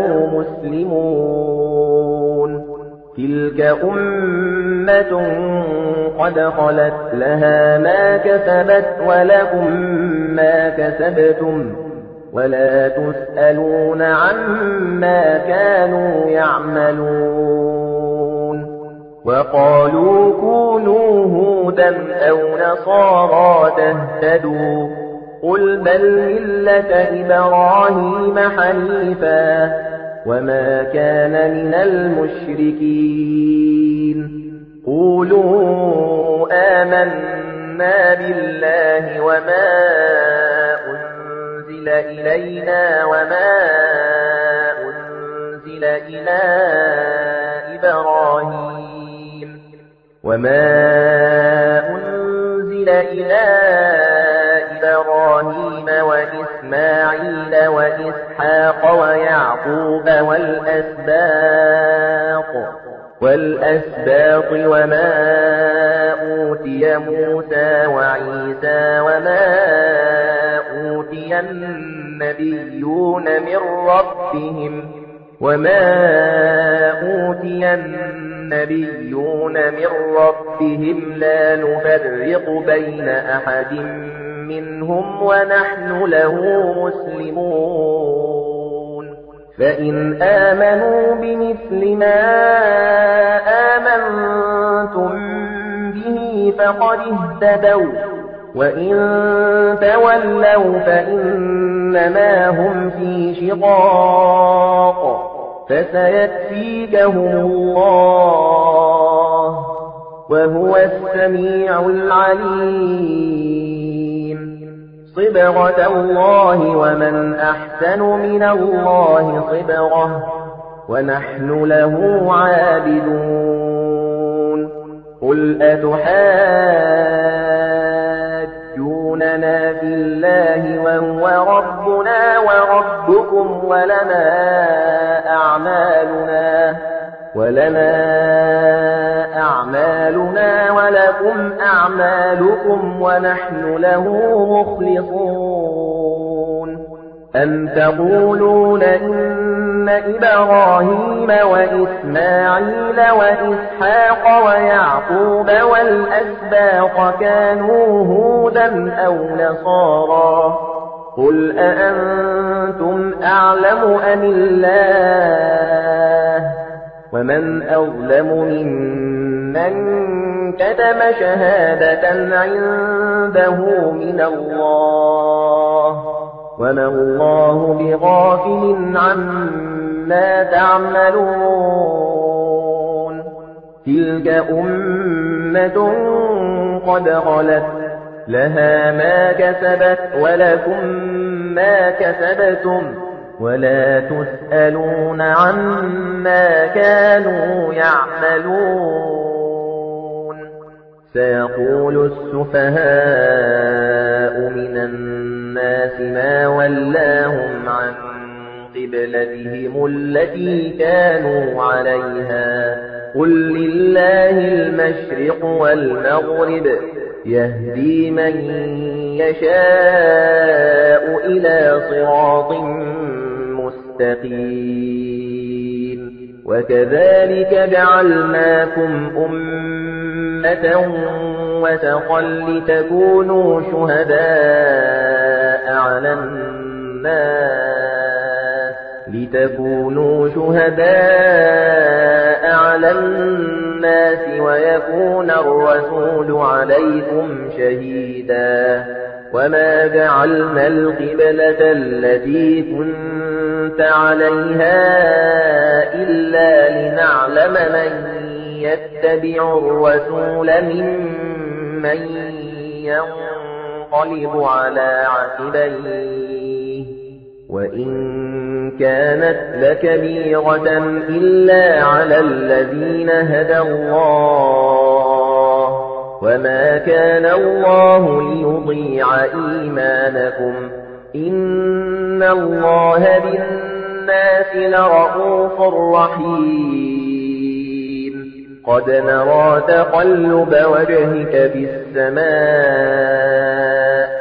مسلمون تلك أمة قد خلت لها ما كسبت ولكم ما كسبتم ولا تسألون عما كانوا يعملون وقالوا كونوا هودا أو نصارى تهتدوا قل بل ملة إبراهيم حنيفا وما كان من المشركين قولوا آمنا بالله وما أنزل إلينا وما أنزل إلى إبراهيم وما أنزل إلى إبراهيم وإسماعيل وإسحاق ويعقوب والأسباط والأسباط وما أوتي موسى وعيسى وما أوتي النبيون من ربهم وما أوتي النبيون من ربهم لا نفرق بين أحد منهم ونحن له مسلمون فإن آمنوا بمثل ما آمنتم به فقد اهتدوا وإن تولوا فإنما هم في شقاق فسيكفيكهم الله وهو السميع العليم صبغة الله ومن أحسن من الله صبغة ونحن له عابدون قُلْ أَتُحَاجُّونَنَا فِي اللَّهِ وَهُوَ رَبُّنَا وَرَبُّكُمْ وَلَنَا أَعْمَالُنَا وَلَنَا أَعْمَالُنَا وَلَكُمْ أَعْمَالُكُمْ وَنَحْنُ لَهُ مُخْلِصُونَ أَمْ تَقُولُونَ إِنَّ إِبْرَاهِيمَ وَإِسْمَاعِيلَ وَإِسْحَاقَ وَيَعْقُوبَ وَالْأَسْبَاطَ كَانُوا هُودًا أَوْ نَصَارَىٰ قُلْ أَأَنتُمْ أَعْلَمُ أَمِ اللَّهُ وَمَنْ أَظْلَمُ مِمَّنْ كَتَمَ شَهَادَةً عِندَهُ مِنَ اللَّهِ وَمَا اللَّهُ بِغَافِلٍ عَمَّا تَعْمَلُونَ تِلْكَ أُمَّةٌ قَدْ خَلَتْ لَهَا مَا كَسَبَتْ وَلَكُمْ مَا كَسَبْتُمْ وَلَا تُسْأَلُونَ عَمَّا كَانُوا يَعْمَلُونَ سَيَقُولُ السُّفَهَاءُ مِنَ النَّاسِ مَا وَلَّاهُمْ عَنْ قِبْلَتِهِمُ الَّتِي كَانُوا عَلَيْهَا قُل لِّلَّهِ الْمَشْرِقُ وَالْمَغْرِبُ يَهْدِي مَن يَشَاءُ إِلَى صِرَاطٍ مُّسْتَقِيمٍ وَكَذَلِكَ جَعَلْنَاكُمْ أُمَّةً وَسَطًا لِّتَكُونُوا شُهَدَاءَ عَلَى النَّاسِ لِتَكُونُوا شُهَدَاءَ عَلَى النَّاسِ وَيَكُونَ الرَّسُولُ عَلَيْكُمْ شَهِيدًا وَمَا جَعَلْنَا الْقِبْلَةَ الَّتِي كُنتَ عَلَيْهَا إِلَّا لِنَعْلَمَ مَن يَتَّبِعُ الرَّسُولَ مِمَّن يَنقَلِبُ عَلَى عَقِبَيْهِ وَإِن كَانَتْ لَكَبِيرَةً إِلَّا عَلَى الَّذِينَ هَدَى اللَّهُ وَمَا كَانَ اللَّهُ لِيُضِيعَ إِيمَانَكُمْ إِنَّ اللَّهَ بِالنَّاسِ لَرَءُوفٌ رَحِيمٌ قَدْ نَرَى تَقَلُّبَ وَجْهِكَ فِي السَّمَاءِ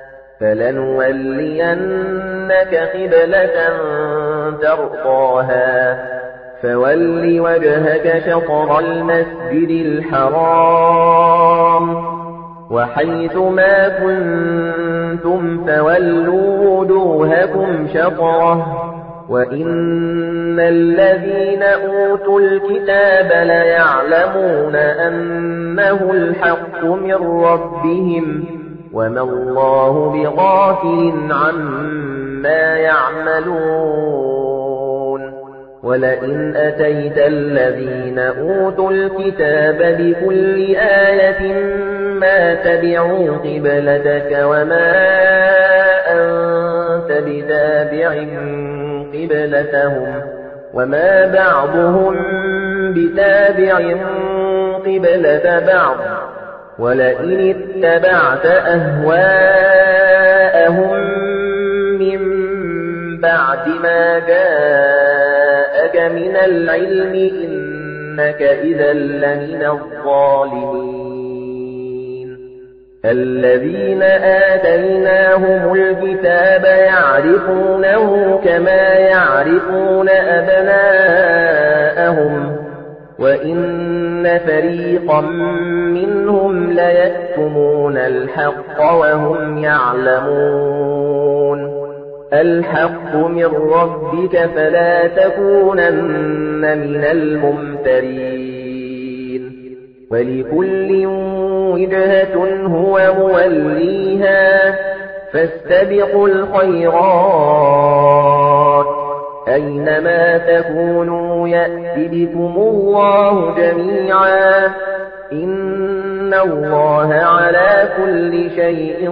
فَلَنُوَلِّيَنَّكَ قِبْلَةً تَرْضَاهَا فَوَلِّ وَجْهَكَ شَطْرَ الْمَسْجِدِ الْحَرَامِ وَحَيْثُ مَا كُنتُمْ فَوَلُّوا وُجُوهَكُمْ شَطْرَهُ وَإِنَّ الَّذِينَ أُوتُوا الْكِتَابَ لَيَعْلَمُونَ أَنَّهُ الْحَقُّ مِنْ رَبِّهِمْ وَمَا اللَّهُ بِغَافِلٍ عَمَّا يَعْمَلُونَ وَلَئِنْ أَتَيْتَ الَّذِينَ أُوتُوا الْكِتَابَ بِكُلِّ آيَةٍ مَا تَبِعُوا قِبْلَتَكَ وَمَا أَنْتَ بِتَابِعٍ قِبْلَتَهُمْ وَمَا بَعْضُهُمْ بِتَابِعٍ قِبْلَةَ بَعْضٍ وَلَئِنِ اتَّبَعْتَ أَهْوَاءَهُمْ مِنْ بَعْدِ مَا جَاءَكَ مِنَ الْعِلْمِ إِنَّكَ إِذًا لَّمِنَ الظَّالِمِينَ الَّذِينَ آتَيْنَاهُمُ الْكِتَابَ يَعْرِفُونَهُ كَمَا يَعْرِفُونَ أَبْنَاءَهُمْ وَإِنَّ فَرِيقًا مِّنْهُمْ لَيَكْتُمُونَ الْحَقَّ وَهُمْ يَعْلَمُونَ الْحَقُّ مِنْ رَبِّكَ فَلَا تَكُونَنَّ مِنَ الْمُمْتَرِينَ وَلِكُلٍّ وِجْهَةٌ هُوَ مُوَلِّيهَا فَاسْتَبِقُوا الْخَيْرَاتِ أَيْنَمَا تَكُونُوا يَأْتِ بِكُمُ اللَّهُ جَمِيعًا إِنَّ اللَّهَ عَلَى كُلِّ شَيْءٍ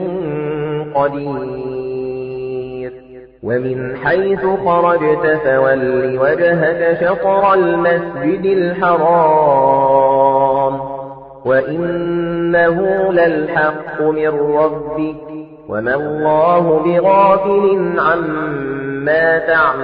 قَدِيرٌ وَمِنْ حَيْثُ خَرَجْتَ فَوَلِّ وَجْهَكَ شَطْرَ الْمَسْجِدِ الْحَرَامِ وإنه للحق من ربك وما الله بغافل عما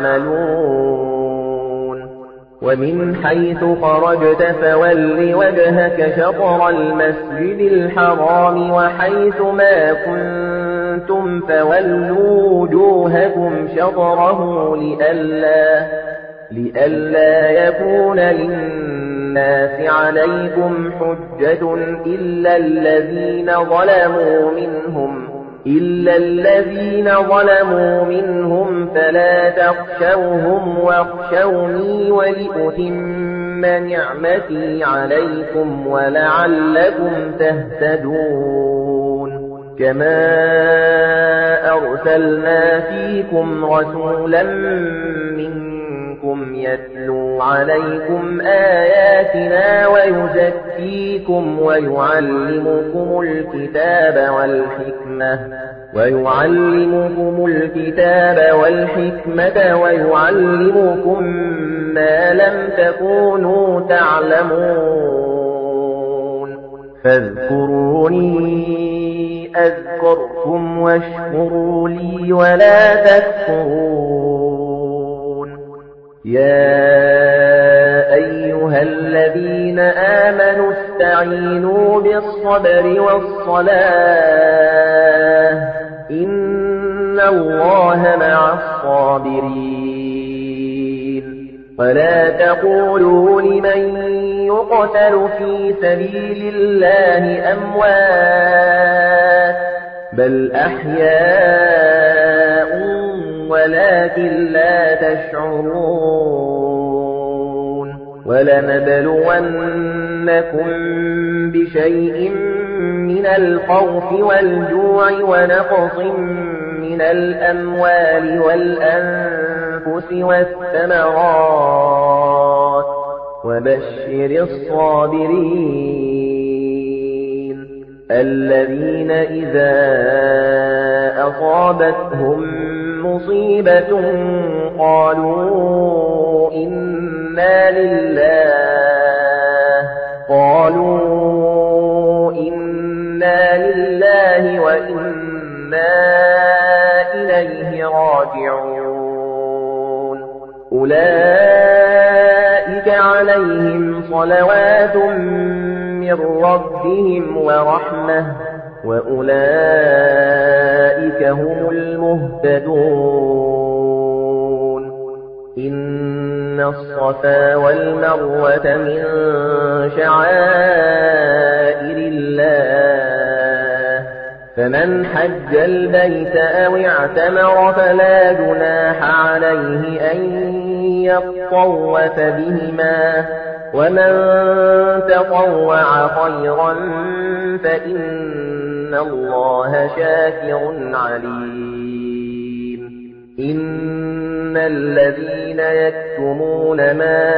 تعملون ومن حيث خرجت فول وجهك شطر المسجد الحرام وحيث ما كنتم فولوا وجوهكم شطره لئلا لئلا يكون للناس عليكم حجة إلا الذين ظلموا منهم إلا الذين ظلموا منهم فلا تخشوهم واخشوني ولأتم نعمتي عليكم ولعلكم تهتدون كما أرسلنا فيكم رسولا منكم يتلو عليكم آياتنا ويزكيكم ويعلمكم الكتاب والحكمة ويعلمكم الكتاب والحكمة ويعلمكم ما لم تكونوا تعلمون فاذكروني أذكركم واشكروا لي ولا تكفرون يا أيها الذين آمنوا استعينوا بالصبر والصلاة إن الله مع الصابرين ولا تقولوا لمن يقتل في سبيل الله أموات بل أحياء ولكن لا تشعرون ولنبلونكم بشيء من الخوف والجوع ونقص من الأموال والأنفس والثمرات وبشر الصابرين الذين إذا أصابتهم مصيبة قالوا إنا لله قالوا إنا لله وإنا إليه راجعون أولئك عليهم صلوات من ربهم ورحمة وأولئك هم المهتدون إن الصفا والمروة من شعائر الله فمن حج البيت أو اعتمر فلا جناح عليه أن يطوف بهما ومن تطوع خيرا فإن الله شاكر عليم إن الذين يكتمون ما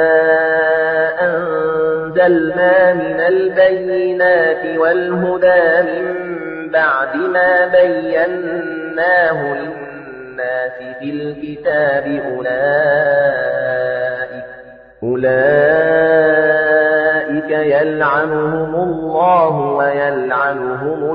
أنزلنا من البينات والهدى من بعد ما بيناه للناس في الكتاب أولئك أولئك يلعنهم الله ويلعنهم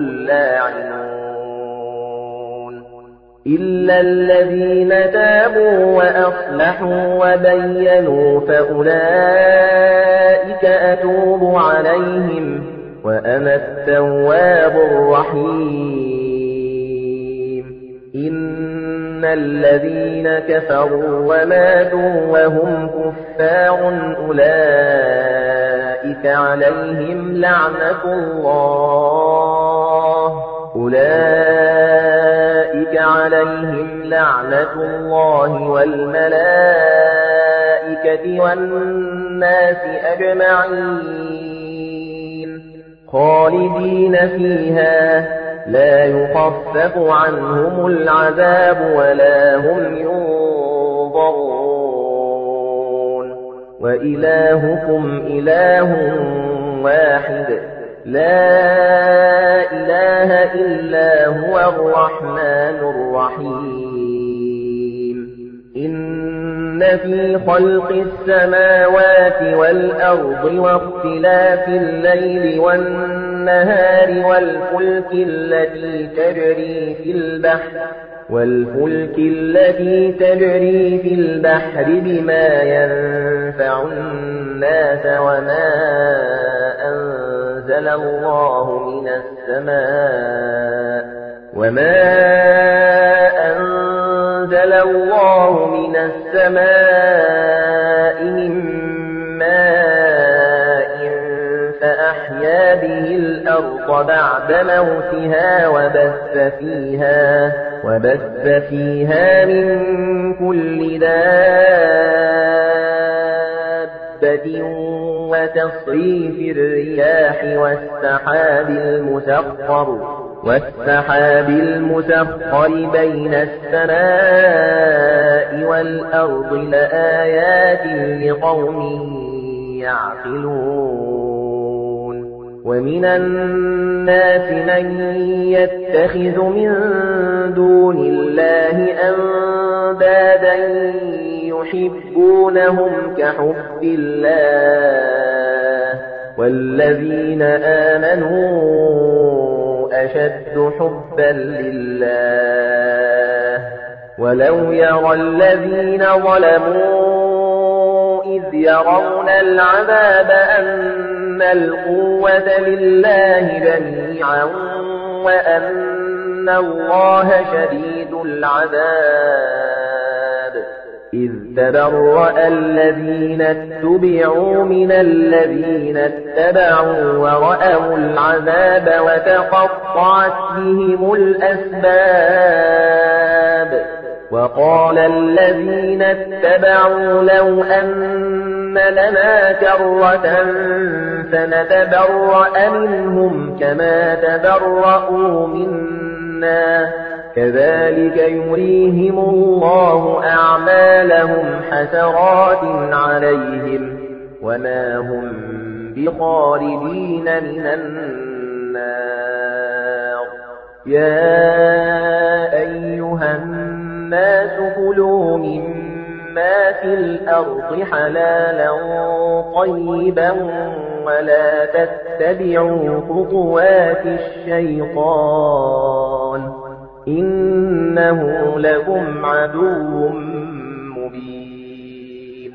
اللاعنون إلا الذين تابوا وأصلحوا وبينوا فأولئك أتوب عليهم وأنا التواب الرحيم إن الذين كفروا وماتوا وهم كفار أولئك عليهم لعنة الله أولئك عليهم لعنة الله والملائكة والناس أجمعين خالدين فيها لا يخفف عنهم العذاب ولا هم ينظرون وإلهكم إله واحد لا إله إلا هو الرحمن الرحيم إن في خلق السماوات والأرض واختلاف الليل والنهار والفلك التي تجري في البحر والفلك التي تجري في البحر بما ينفع الناس وما أنزل الله من السماء وما أنزل الله من السماء من ماء فأحيا به الأرض بعد موتها وبث فيها وبث فيها من كل دابة وتصريف الرياح والسحاب المسخر والسحاب المسخر بين السماء والأرض لآيات لقوم يعقلون ومن الناس من يتخذ من دون الله أندادا يحبونهم كحب الله والذين آمنوا أشد حبا لله ولو يرى الذين ظلموا إذ يرون العذاب أن القوة لله جميعا وأن الله شديد العذاب إذ تبرأ الذين اتبعوا من الذين اتبعوا ورأوا العذاب وتقطعت بهم الأسباب وقال الذين اتبعوا لو أن لنا كرة فنتبرأ منهم كما تبرأوا منا كذلك يريهم الله أعمالهم حسرات عليهم وما هم بخارجين من النار يا أيها الناس كلوا مما في الأرض حلالا طيبا ولا تتبعوا خطوات الشيطان إنه لكم عدو مبين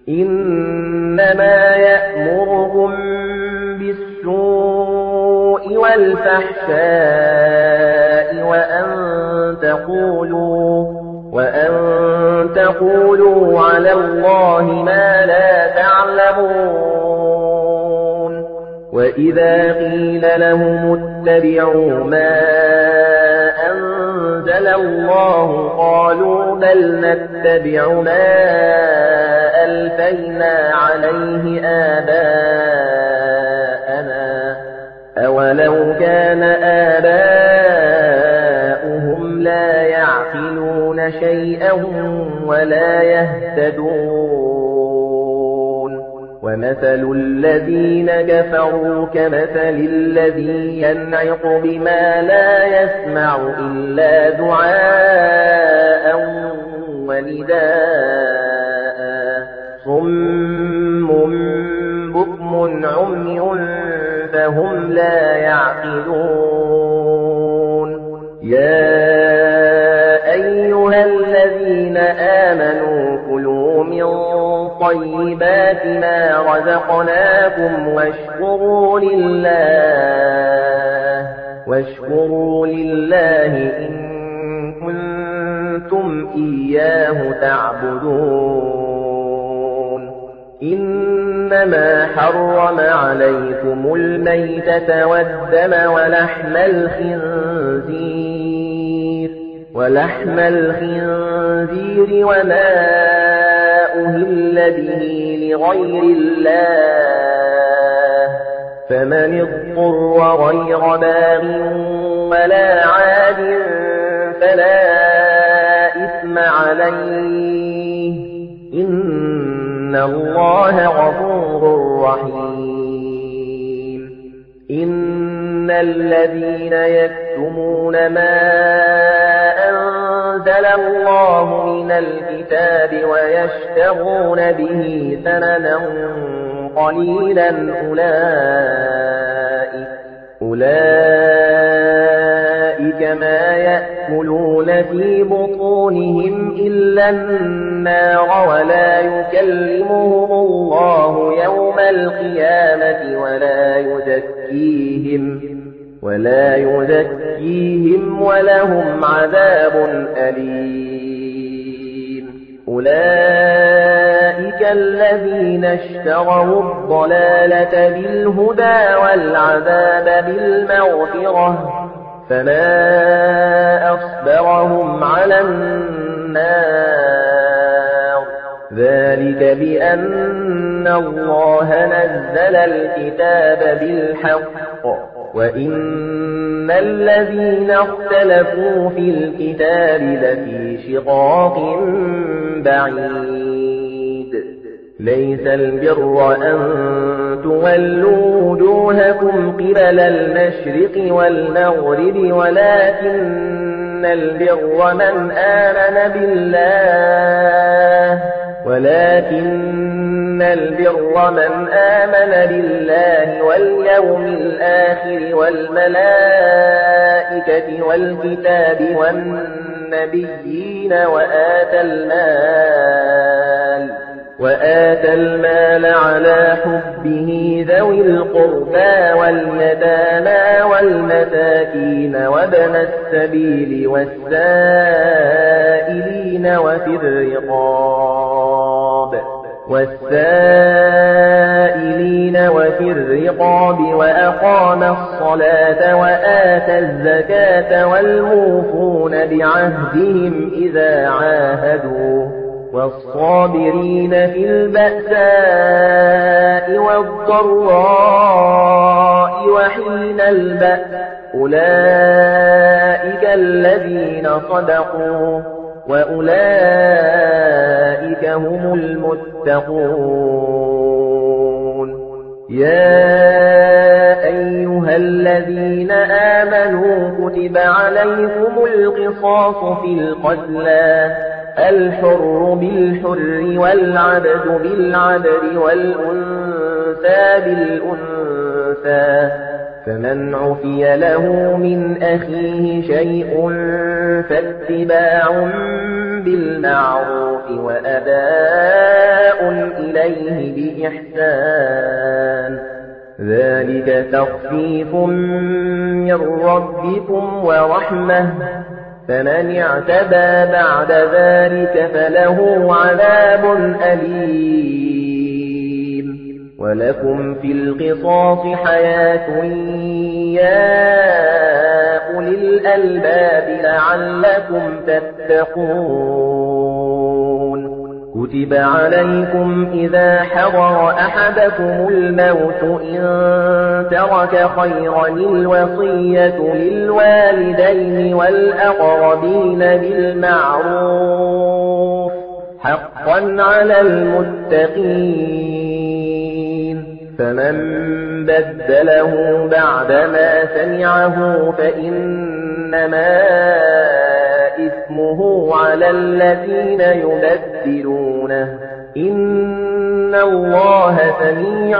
إنما يأمركم بالسوء والفحشاء وأن تقولوا وأن تقولوا على الله ما لا تعلمون وإذا قيل لهم اتبعوا ما أنزل الله قالوا بل نتبع ما ألفينا عليه آباءنا أولو كان آباؤهم لا يعقلون شيئا ولا يهتدون ومثل الذين كفروا كمثل الذي ينعق بما لا يسمع إلا دعاء ونداء صم بكم عمي فهم لا يعقلون يا أيها الذين آمنوا كلوا من طيبات ما رزقناكم واشكروا لله واشكروا لله إن كنتم إياه تعبدون إنما حرم عليكم الميتة والدم ولحم الخنزير ولحم الخنزير وما أهل به لغير الله فمن اضطر غير باغ ولا عاد فلا إثم عليه إن الله غفور رحيم إن الذين يكتمون ما أنزل الله من الكتاب الكتاب ويشترون به ثمنا قليلا أولئك, أولئك ما يأكلون في بطونهم إلا النار ولا يكلمهم الله يوم القيامة ولا يزكيهم ولا يزكيهم ولهم عذاب أليم. أولئك الذين اشتروا الضلالة بالهدى والعذاب بالمغفرة فما أصبرهم على النار ذلك بأن الله نزل الكتاب بالحق وإن الذين اختلفوا في الكتاب لفي شقاق بعيد. ليس البر أن تولوا وجوهكم قبل المشرق والمغرب ولكن البر من آمن بالله ولكن البر من آمن بالله واليوم الآخر والملائكة والكتاب والنبيين وآتى المال وآتى المال على حبه ذوي القربى واليتامى والمساكين وابن السبيل والسائلين وفي الرقاب والسائلين وفي الرقاب وأقام الصلاة وآتى الزكاة والموفون بعهدهم إذا عاهدوا والصابرين في البأساء والضراء وحين البأس أولئك الذين صدقوا وأولئك هم المتقون. يا أيها الذين آمنوا كتب عليكم القصاص في القتلى الحر بالحر والعبد بالعبد والأنثى بالأنثى فمن عفي له من أخيه شيء فاتباع بالمعروف وأداء إليه بإحسان ذلك تخفيف من ربكم ورحمة فمن اعتدى بعد ذلك فله عذاب أليم. ولكم في القصاص حياة يا أولي الألباب لعلكم تتقون. كتب عليكم إذا حضر أحدكم الموت إن ترك خيرا الوصية للوالدين والأقربين بالمعروف حقا على المتقين فمن بدله بعدما سمعه فإنما إثمه على الذين يبدلونه إن الله سميع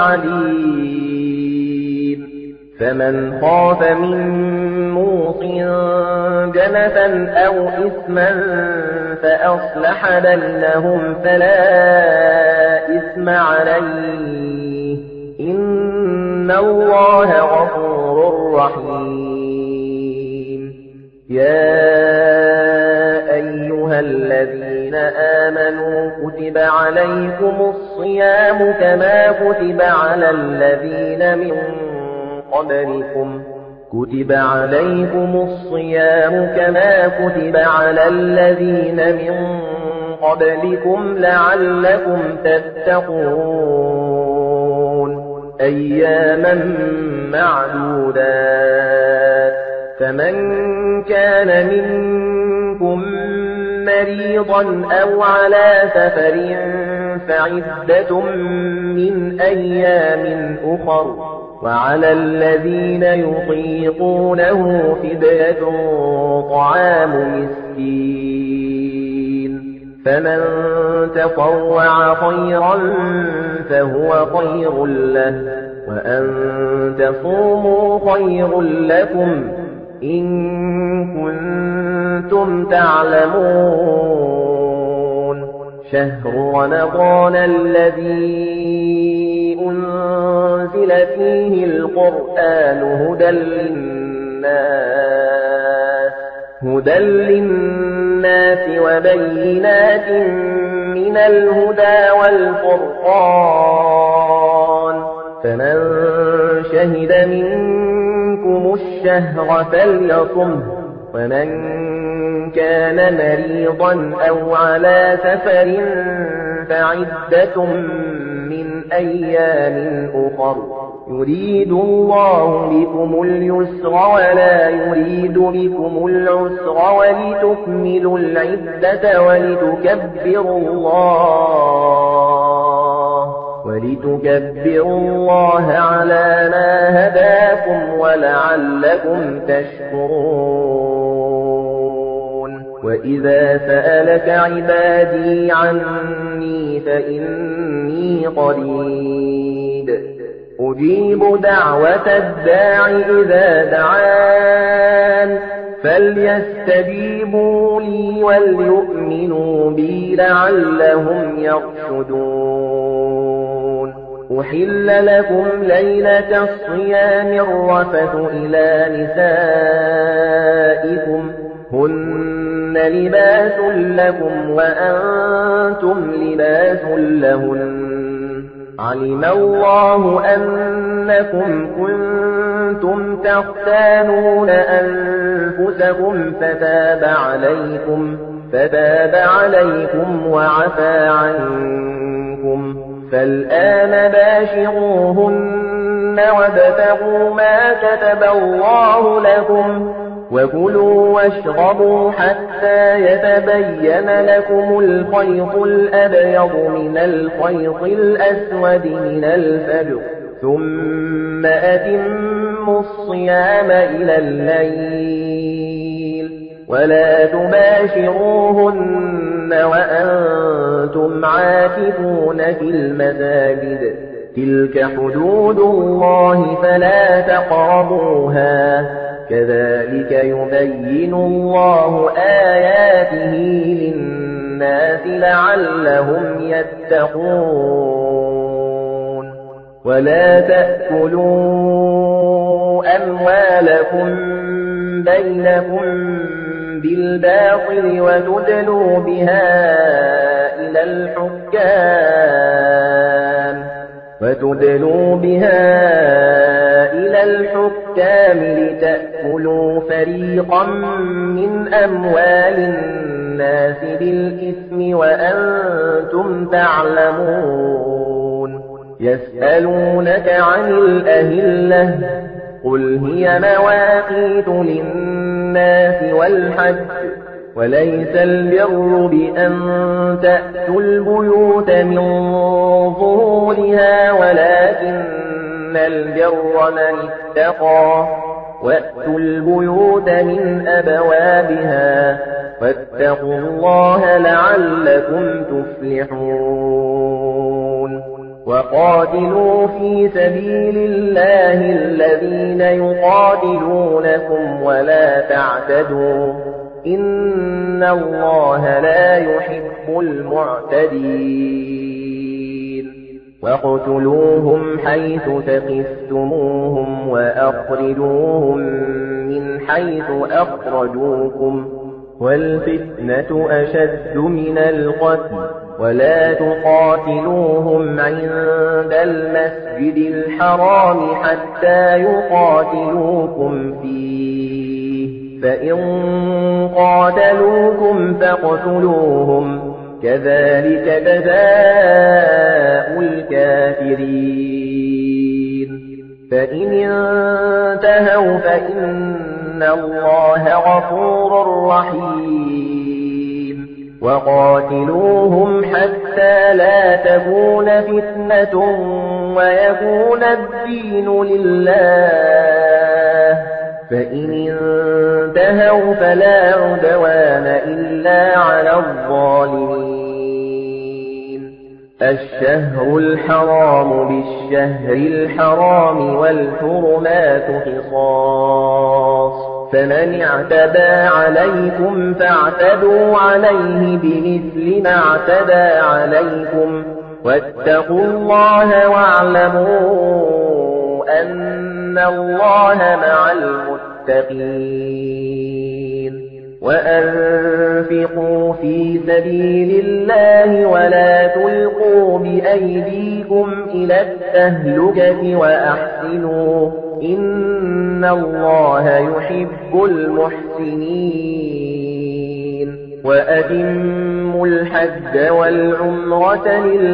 عليم. فمن خاف من موص جنفا أو إثما فأصلح بينهم فلا إثم عليه إن الله غفور رحيم. يا أيها الذين آمنوا كتب عليكم الصيام كما كتب على الذين من قبلكم كتب عليكم الصيام كما كتب على الذين من قبلكم لعلكم تتقون. أياما معدودات فمن كان منكم مريضا أو على سفر فعدة من أيام أخر وعلى الذين يطيقونه فدية طعام مسكين فمن تطوع خيرا فهو خير له وأن تصوموا خير لكم إن كنتم تعلمون شهر رمضان الذي أنزل فيه القرآن هدى للناس هدى للناس وبينات من الهدى والفرقان فمن شهد منكم الشهر فليصمه ومن كان مريضا أو على سفر فعدة من أيام أخر يريد الله بكم اليسر ولا يريد بكم العسر ولتكملوا العدة ولتكبروا الله ولتكبروا الله على ما هداكم ولعلكم تشكرون وإذا سألك عبادي عني فإني قريب أجيب دعوة الداع إذا دعان فليستجيبوا لي وليؤمنوا بي لعلهم يرشدون أحل لكم ليلة الصيام الرفث إلى نسائكم هن لباس لكم وأنتم لباس لهن علم الله أنكم كنتم تختانون أنفسكم فتاب عليكم فتاب عليكم وعفى عنكم فالآن باشروهن وابتغوا ما كتب الله لكم وكلوا واشربوا حتى يتبين لكم الخيط الأبيض من الخيط الأسود من الفجر ثم أتموا الصيام إلى الليل ولا تباشروهن وأنتم عاكفون في المساجد تلك حدود الله فلا تقربوها كذلك يبين الله آياته للناس لعلهم يتقون ولا تأكلوا أموالكم بينكم بالباطل وتدلوا بها إلى الحكام وتدلوا بها إلى الحكام لتأكلوا فريقا من أموال الناس بالإثم وأنتم تعلمون يسألونك عن الأهلة قل هي مواقيت للناس والحج وليس البر بأن تأتوا البيوت من ظهورها ولكن البر من اتقى وأتوا البيوت من أبوابها واتقوا الله لعلكم تفلحون وقاتلوا في سبيل الله الذين يقاتلونكم ولا تعتدوا إن الله لا يحب المعتدين واقتلوهم حيث ثقفتموهم وأخرجوهم من حيث أخرجوكم والفتنة أشد من القتل ولا تقاتلوهم عند المسجد الحرام حتى يقاتلوكم فيه فإن قاتلوكم فاقتلوهم كذلك جزاء الكافرين فإن انتهوا فإن الله غفور رحيم وقاتلوهم حتى لا تكون فتنة ويكون الدين لله فإن انتهوا فلا عدوان إلا على الظالمين الشهر الحرام بالشهر الحرام والحرمات قصاص فمن اعتدى عليكم فاعتدوا عليه بمثل ما اعتدى عليكم واتقوا الله واعلموا أن الله مع المتقين وأنفقوا في سبيل الله ولا تلقوا بأيديكم إلى التهلكة وأحسنوا إن الله يحب المحسنين وأتموا الحج والعمرة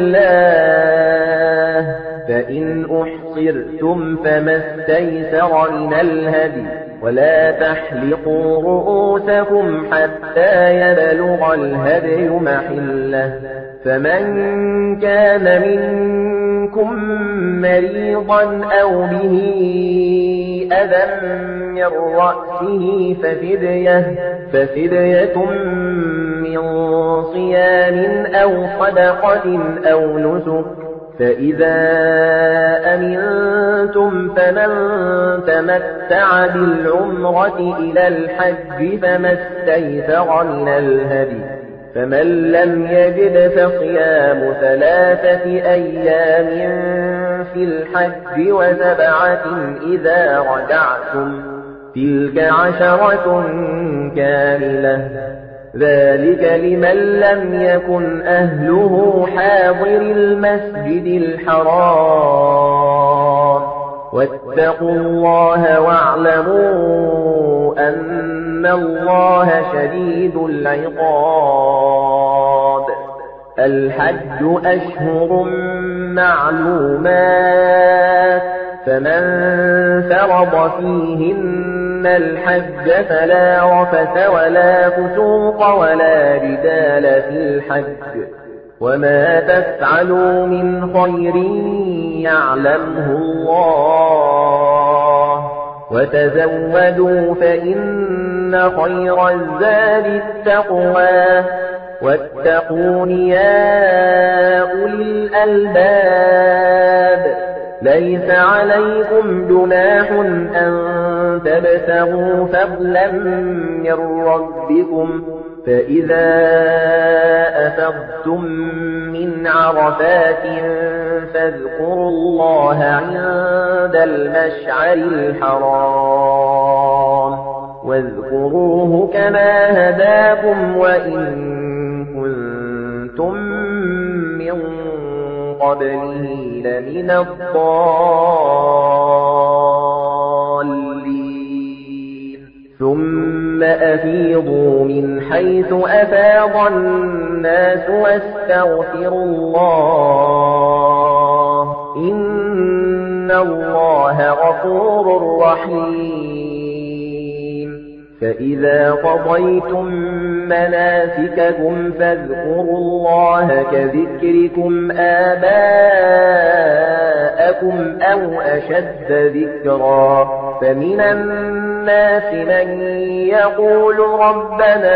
لله فإن أحصرتم فما استيسر من الهدي ولا تحلقوا رؤوسكم حتى يبلغ الهدي محله فمن كان منكم مريضا أو به أذى من رأسه ففدية, ففدية من صيام أو صدقة أو نسك فإذا أمنتم فمن تمتع بالعمرة إلى الحج فما استيسر من الهدي فمن لم يجد فصيام ثلاثة أيام في الحج وسبعة إذا رجعتم تلك عشرة كاملة ذلك لمن لم يكن أهله حاضر المسجد الحرام واتقوا الله واعلموا أن الله شديد العقاب الحج أشهر معلومات فمن فرض فيهن الحج فلا رفث ولا فسوق ولا جدال في الحج وما تفعلوا من خير يعلمه الله وتزودوا فإن خير الزاد التقوى واتقون يا أولي الألباب ليس عليكم جناح أن تبتغوا فضلا من ربكم فإذا أفضتم من عرفات فاذكروا الله عند المشعر الحرام واذكروه كما هداكم وإن كنتم من قبله لمن الضالين ثم أفيضوا من حيث أفاض الناس واستغفروا الله إن الله غفور رحيم فإذا قضيتم مناسككم فاذكروا الله كذكركم آباءكم أو أشد ذكرا فمن الناس من يقول ربنا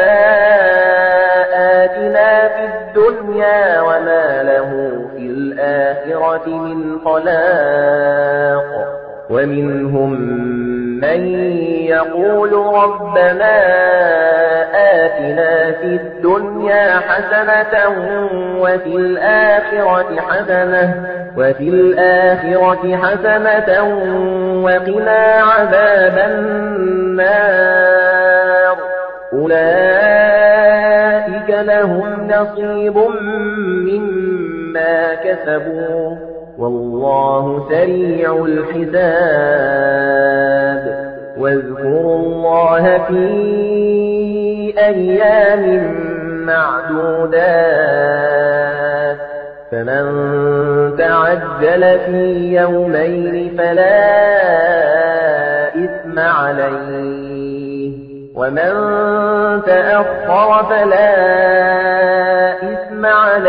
آتنا في الدنيا وما له في الآخرة من خلاق ومنهم من يقول ربنا آتنا في الدنيا حسنة وفي الآخرة حسنة وفي الآخرة حسنة وقنا عذاب النار أولئك لهم نصيب مما كسبوا والله سريع الحساب واذكروا الله في أيام معدودات فمن تعجل في يومين فلا إثم عليه ومن تأخر فلا إثم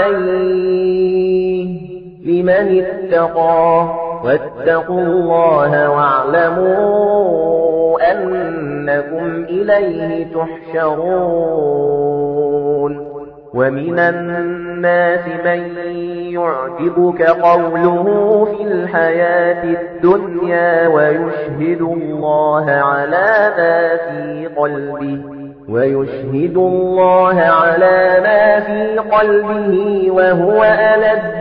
عليه لمن اتقى واتقوا الله واعلموا أنكم إليه تحشرون ومن الناس من يعجبك قوله في الحياة الدنيا ويشهد الله على ما في قلبه ويشهد الله على ما في قلبه وهو ألد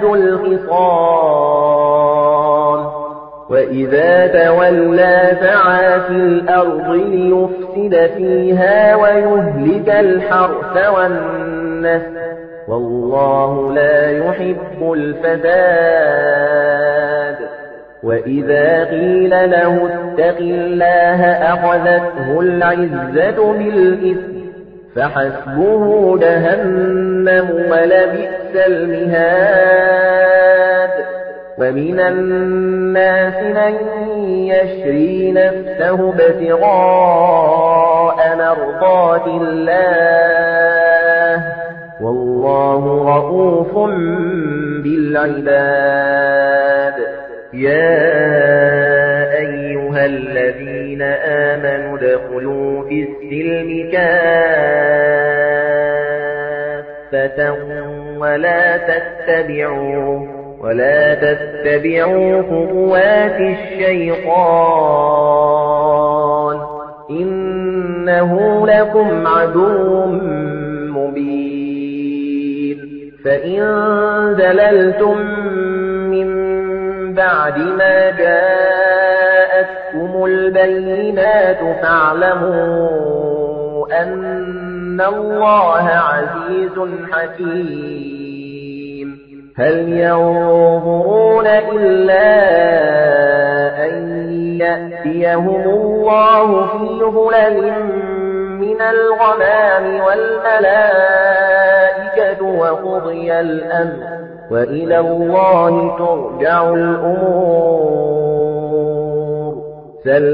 الخصام وإذا تولى سعى في الأرض ليفسد فيها ويهلك الحرث والنسل والله لا يحب الفساد وإذا قيل له اتق الله أخذته العزة بالإثم فحسبه جهنم ولبئس المهاد ومن الناس من يشري نفسه ابتغاء مرضات الله والله رؤوف بالعباد يا أيها الذين آمنوا ادخلوا في السلم كافة ولا تتبعوا ولا تتبعوا خطوات الشيطان إنه لكم عدو مبين فإن زللتم من بعد ما جاءتكم البينات فاعلموا أن الله عزيز حكيم هل ينظرون إلا أن يأتيهم الله في ظلل من الغمام والملائكة وقضي الأمر وإلى الله ترجع الأمور سل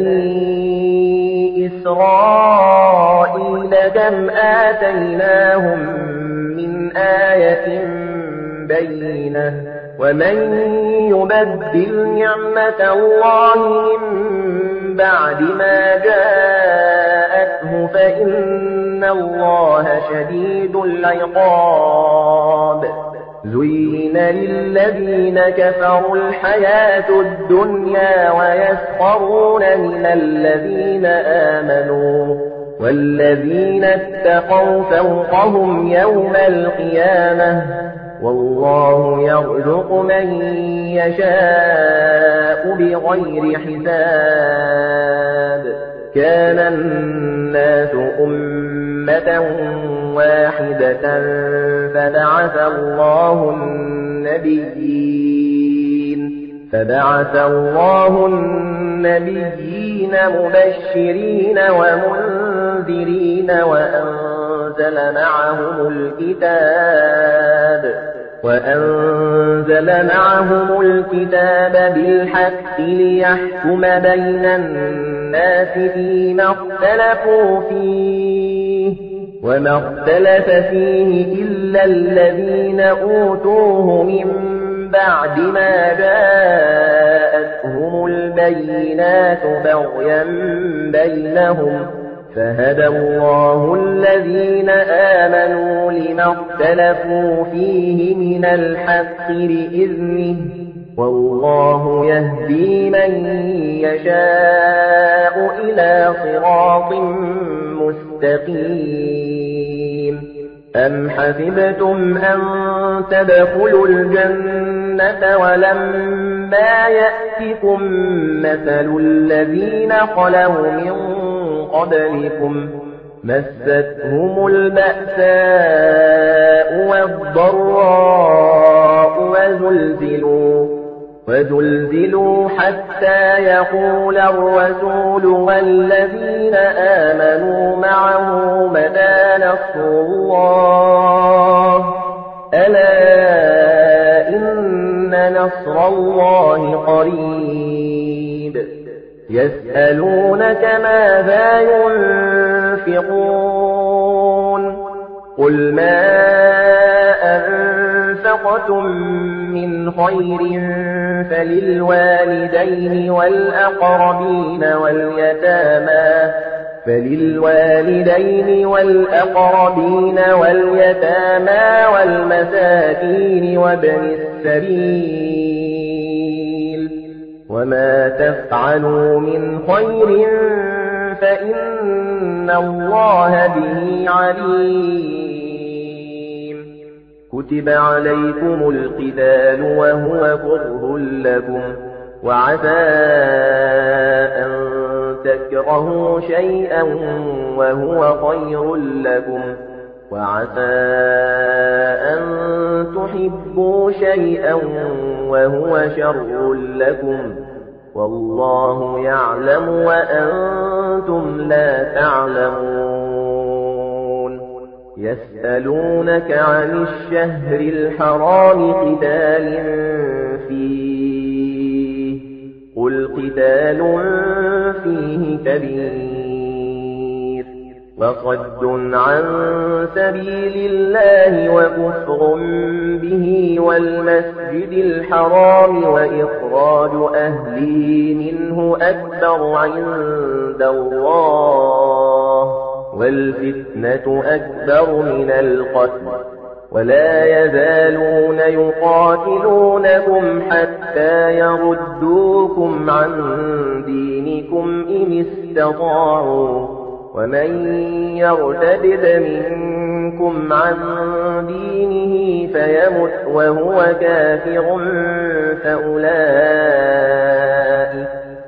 بني إسرائيل كم آتيناهم من آية بينة ومن يبدل نعمة الله من بعد ما جاءته فإن الله شديد العقاب زين للذين كفروا الحياة الدنيا ويسخرون من الذين آمنوا والذين اتقوا فوقهم يوم القيامة والله يرزق من يشاء بغير حساب كان الناس أمة واحدة فبعث الله النبيين فبعث الله النبيين مبشرين ومنذرين وأنزل معهم الكتاب وأنزل معهم الكتاب بالحق ليحكم بين الناس فيما اختلفوا فيه وما اختلف فيه إلا الذين أوتوه من بعد ما جاءتهم البينات بغيا بينهم فهدى الله الذين آمنوا لما اختلفوا فيه من الحق بإذنه والله يهدي من يشاء إلى صراط مستقيم أم حسبتم أن تدخلوا الجنة ولما يأتكم مثل الذين خلوا من قبلكم مستهم البأساء والضراء وزلزلوا وزلزلوا حتى يقول الرسول والذين آمنوا معه متى نصر الله ألا إن نصر الله قريب يسألونك ماذا ينفقون قل ما أنفقتم من خير فللوالدين والأقربين واليتامى فللوالدين والأقربين واليتامى والمساكين وابن السبيل وما تفعلوا من خير فإن الله به عليم. كتب عليكم القتال وهو كره لكم وعسى أن تكرهوا شيئا وهو خير لكم وعسى أن تحبوا شيئا وهو شر لكم والله يعلم وأنتم لا تعلمون. يسألونك عن الشهر الحرام قتال فيه قل قتال فيه كبير وصد عن سبيل الله وكفر به والمسجد الحرام وإخراج أهله منه أكبر عند الله والفتنة أكبر من القتل ولا يزالون يقاتلونكم حتى يردوكم عن دينكم إن استطاعوا ومن يرتد منكم عن دينه فيمت وهو كافر فأولئك,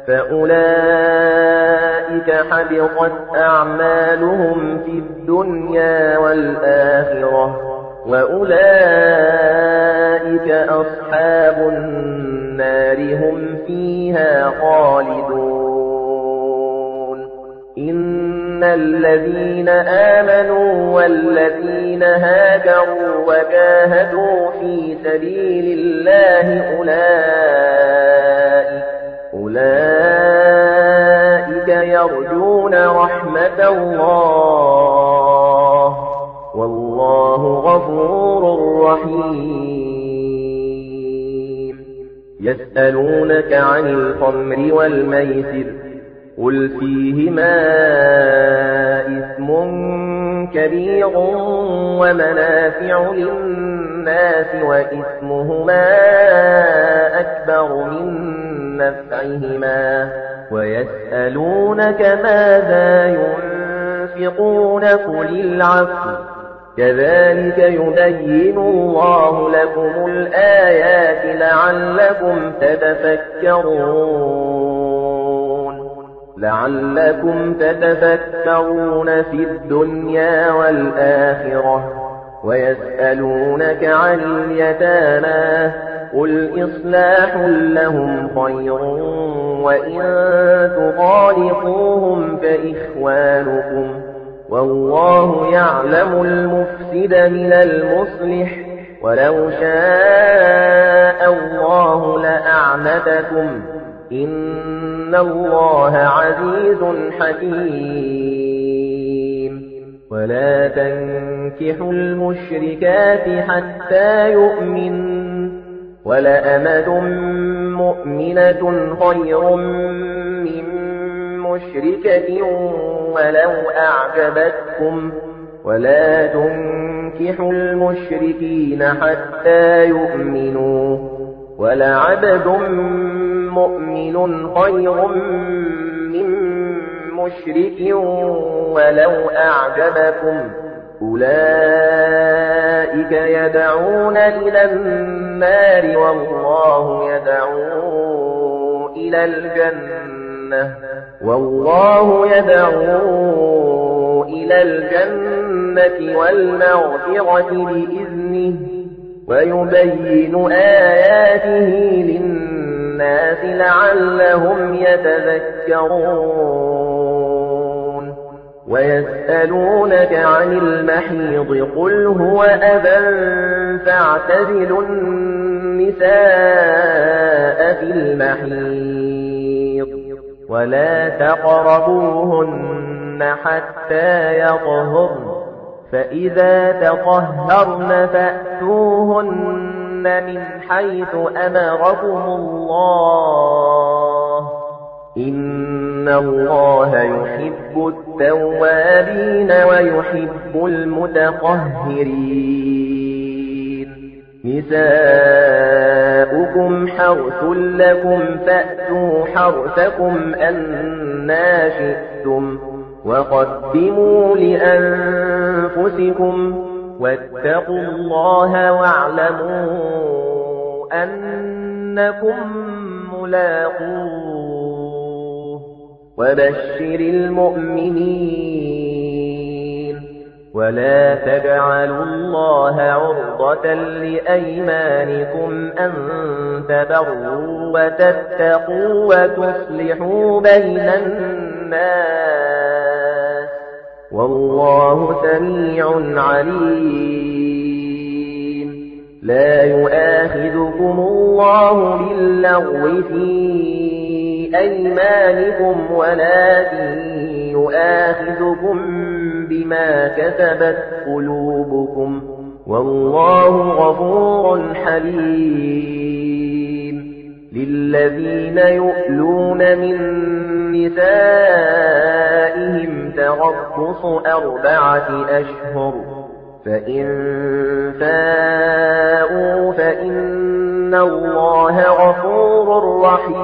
فأولئك حبطت أعمالهم في الدنيا والآخرة وأولئك أصحاب النار هم فيها خالدون. إن الذين آمنوا والذين هاجروا وجاهدوا في سبيل الله أولئك, أولئك يرجون رحمة الله والله غفور رحيم. يسألونك عن الخمر والميسر قل فيهما إثم كبير ومنافع للناس وإثمهما أكبر من نفعهما ويسألونك ماذا ينفقون قل العفو كذلك يبين الله لكم الآيات لعلكم تتفكرون لعلكم تتفكرون في الدنيا والآخرة. ويسألونك عن اليتامى قل إصلاح لهم خير وإن تخالطوهم فإخوانكم والله يعلم المفسد من المصلح ولو شاء الله لأعنتكم إن الله عزيز حكيم. ولا تنكحوا المشركات حتى يؤمنوا ولأمة مؤمنة خير من مشركة ولو أعجبتكم ولا تنكحوا المشركين حتى يؤمنوا ولعبد مؤمن خير من مشرك ولو أعجبكم أولئك يدعون إلى النار والله يدعو إلى الجنة والله يدعو إلى الجنة والمغفرة بإذنه ويبين آياته للناس لعلهم يتذكرون. ويسألونك عن المحيض قل هو أذى فاعتزلوا النساء في المحيض ولا تقربوهن حتى يطهرن فإذا تطهرن فأتوهن من حيث أمركم الله إن الله يحب التوابين ويحب المتطهرين نساؤكم حرث لكم فأتوا حرثكم أنى شئتم وقدموا لأنفسكم واتقوا الله واعلموا أنكم ملاقوه وبشر المؤمنين ولا تجعلوا الله عرضة لأيمانكم أن تبروا وتتقوا وتصلحوا بين الناس والله سميع عليم لا يؤاخذكم الله باللغو في أيمانكم ولكن يؤاخذكم بما كسبت قلوبكم والله غفور حليم للذين يؤلون من نسائهم تربص أربعة أشهر فإن فاءوا فإن الله غفور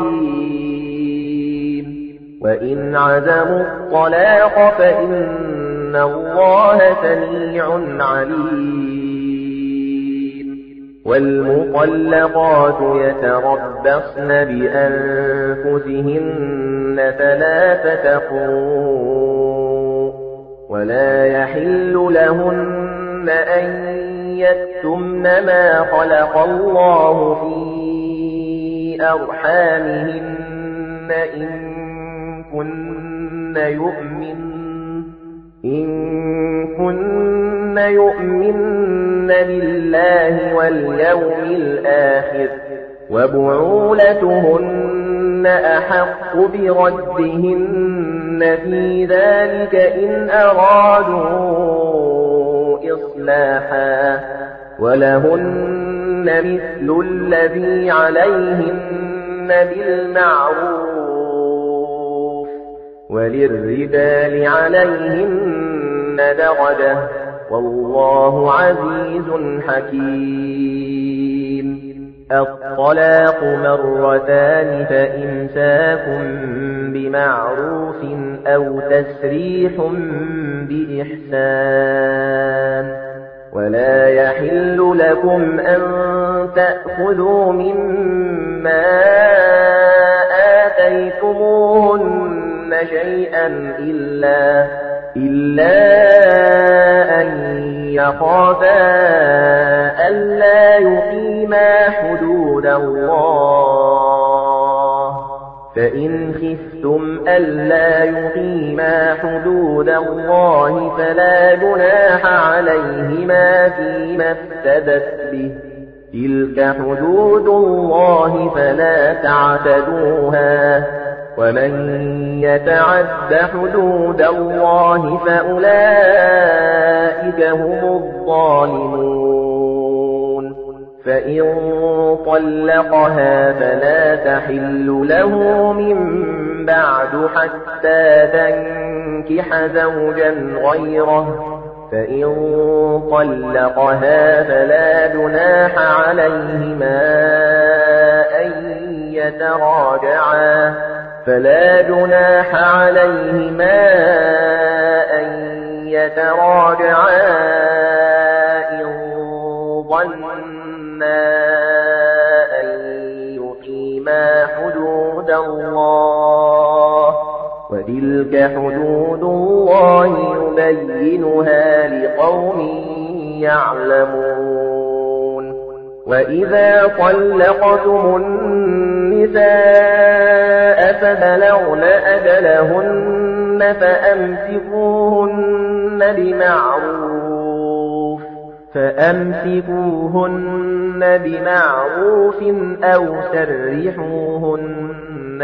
رحيم وإن عزموا الطلاق فإن الله سميع عليم والمطلقات يتربصن بأنفسهن ثلاثة قروء ولا يحل لهن أن يكتمن ما خلق الله في أرحامهن إن كن يؤمن إن كن يؤمن بالله واليوم الآخر وبعولتهن أحق بردهن في ذلك إن أرادوا إصلاحا ولهن مثل الذي عليهن بالمعروف وللرجال عليهن درجة والله عزيز حكيم الطلاق مرتان فإمساك بمعروف أو تسريح بإحسان ولا يحل لكم أن تأخذوا مما آتيتموهن شيئا إلا إلا أن يخافا ألا يقيما حدود الله فإن خفتم ألا يقيما حدود الله فلا جناح عليهما فيما افتدت به تلك حدود الله فلا تعتدوها ومن يتعد حدود الله فأولئك هم الظالمون فإن طلقها فلا تحل له من بعد حتى تنكح زوجا غيره فإن طلقها فلا جناح عليهما أن يتراجعا فلا جناح عليهما أن يتراجعا إن ظنا أن يقيما حدود الله وتلك حدود الله يبينها لقوم يعلمون وإذا طلقتم النساء فبلغن أجلهن فأمسكوهن بمعروف فأمسكوهن بمعروف أو سرحوهن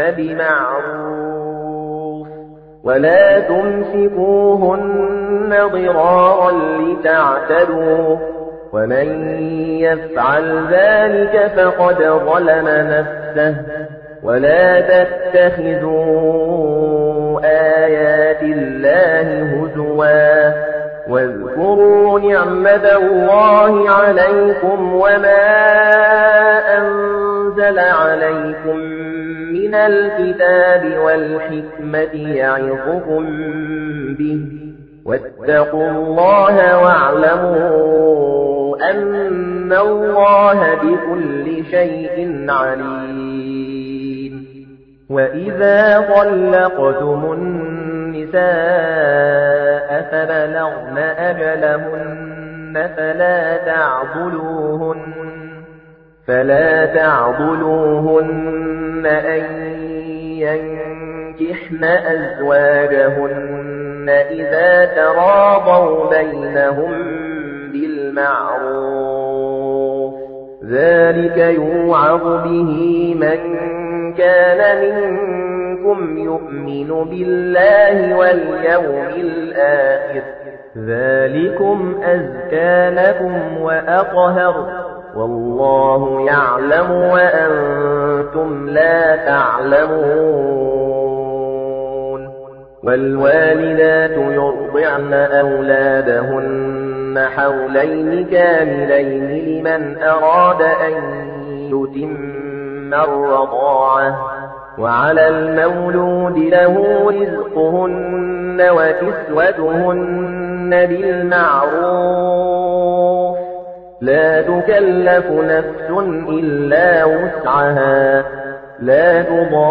بمعروف ولا تمسكوهن ضرارا لتعتدوا ومن يفعل ذلك فقد ظلم نفسه ولا تتخذوا آيات الله هزوا واذكروا نعمة الله عليكم وما أنزل عليكم من الكتاب والحكمة يعظكم به واتقوا الله واعلموا أن الله بكل شيء عليم. وإذا طلقتم النساء فبلغن أجلهن فلا تعضلوهن فلا تعضلوهن أن ينكحن أزواجهن إذا تراضوا بينهم بالمعروف ذلك يوعظ به من كان منكم يؤمن بالله واليوم الآخر ذلكم أزكى لكم وأطهر والله يعلم وأنتم لا تعلمون. والوالدات يرضعن أولادهن حولين كاملين لمن أراد أن يتم الرضاعة وعلى المولود له رزقهن وكسوتهن بالمعروف لا تكلف نفس إلا وسعها لا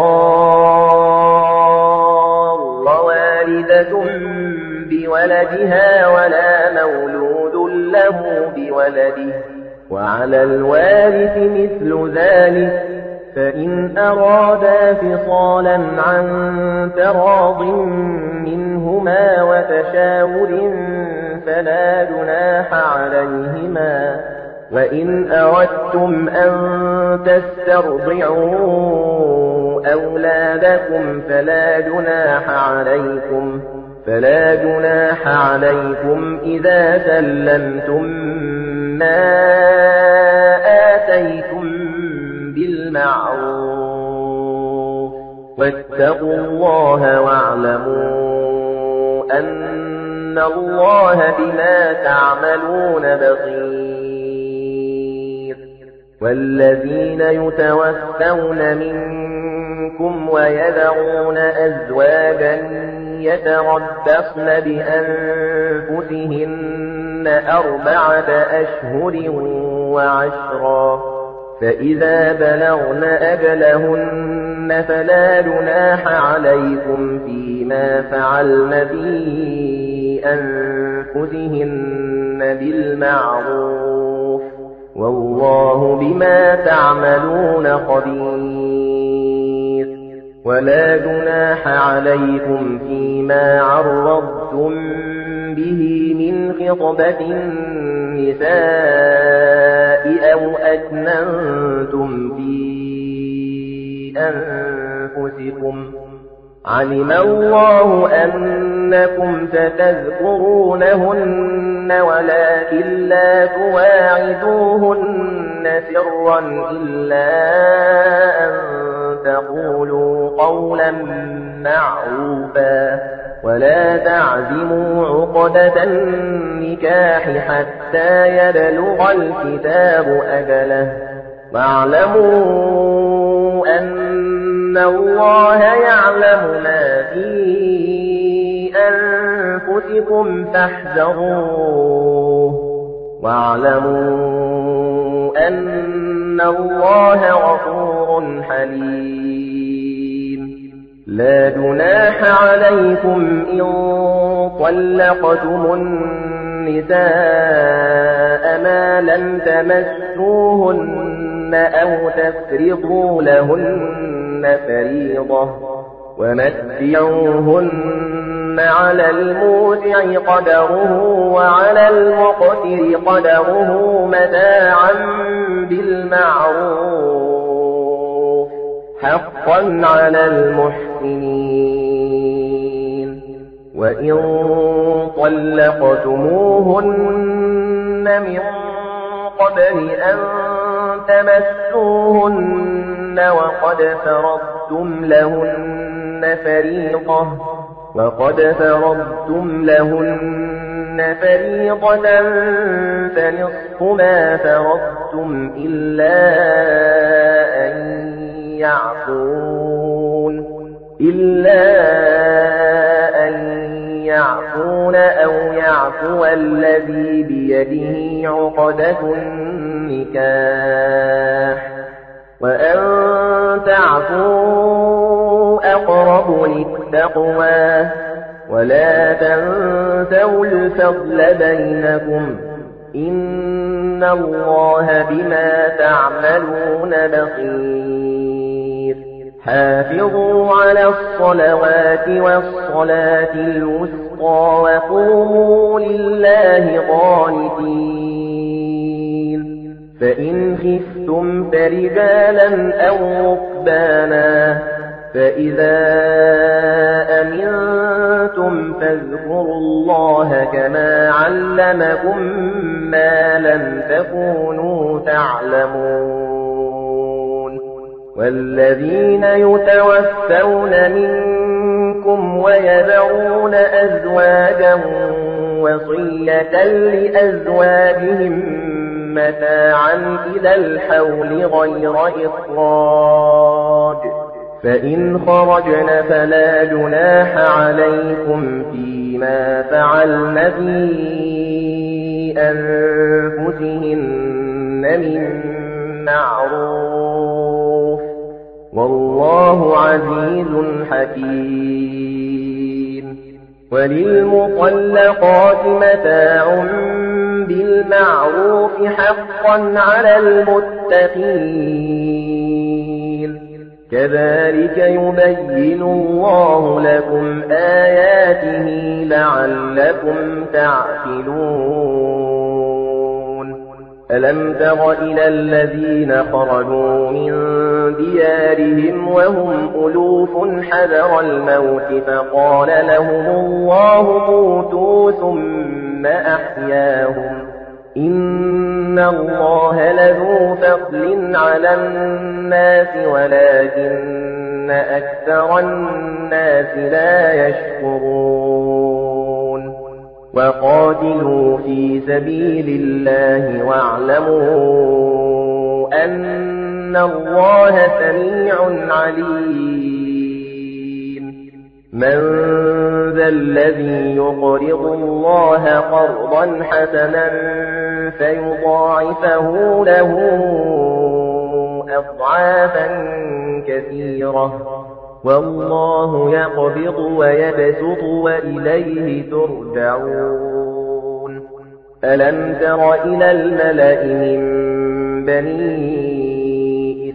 تضار والدة بولدها ولا مولود له بولده وعلى الوارث مثل ذلك فإن أرادا فصالا عن تراض منهما وتشاور فلا جناح عليهما. وإن أردتم أن تسترضعوا أولادكم فلا جناح عليكم فلا جناح عليكم إذا سلمتم ما آتيتم بالمعروف واتقوا الله واعلموا أن الله بما تعملون بصير. والذين يتوفون منكم ويذرون أزواجا يتربصن بأنفسهن أربعة أشهر وعشرا فإذا بلغن أجلهن فلا جناح عليكم فيما فعلن في أنفسهن بالمعروف والله بما تعملون خبير. ولا جناح عليكم فيما عرضتم به من خطبة النساء أو أكننتم في أنفسكم علم الله أنكم ستذكرونهن ولكن لا تواعدوهن سرا إلا أن تقولوا قولا معروفا ولا تعزموا عقدة النكاح حتى يبلغ الكتاب أجله واعلموا أن الله يعلم ما في أنفسكم فاحذروه واعلموا أن الله غفور حليم. لا جناح عليكم إن طلقتم النساء ما لم تمسوهن أو تفرضوا لهن فريضة ومتعوهن على الموسع قدره وعلى المقتر قدره متاعا بالمعروف حقا على المحسنين. وإن طلقتموهن من قبل أن تمسوهن وقد فرضتم لهن فريضة وقد فرضتم لهن فريضة فنصف ما فرضتم إلا أن يعفون إلا أن يعفون أو يعفو الذي بيده عقدة النكاح وأن تعفوا أقرب للتقوى ولا تنسوا الفضل بينكم إن الله بما تعملون بصير حافظوا على الصلوات والصلاة الوسطى وقوموا لله قانتين فإن خفتم فرجالا أو ركبانا فإذا أمنتم فاذكروا الله كما علمكم ما لم تكونوا تعلمون والذين يتوفون منكم ويذرون أزواجا وصية لأزواجهم متاعا إلى الحول غير إخراج فإن خرجن فلا جناح عليكم فيما فعلن في أنفسهن من معروف والله عزيز حكيم وللمطلقات متاع بالمعروف حقا على المتقين كذلك يبين الله لكم آياته لعلكم تعقلون ألم تر إلى الذين خرجوا من ديارهم وهم ألوف حذر الموت فقال لهم الله موتوا ثم أحياهم إن الله لذو فضل على الناس ولكن أكثر الناس لا يشكرون وقاتلوا في سبيل الله واعلموا أن الله سميع عليم من ذا الذي يقرض الله قرضا حسنا فيضاعفه له أضعافا كثيرة والله يقبض ويبسط وإليه ترجعون ألم تر إلى الملأ من بني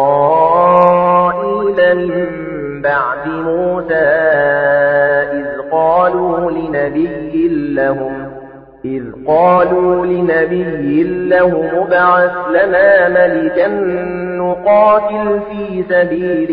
إسرائيل من بعد موسى إذ قالوا لنبي لهم إذ قالوا لنبي لهم ابعث لنا ملكا نقاتل في سبيل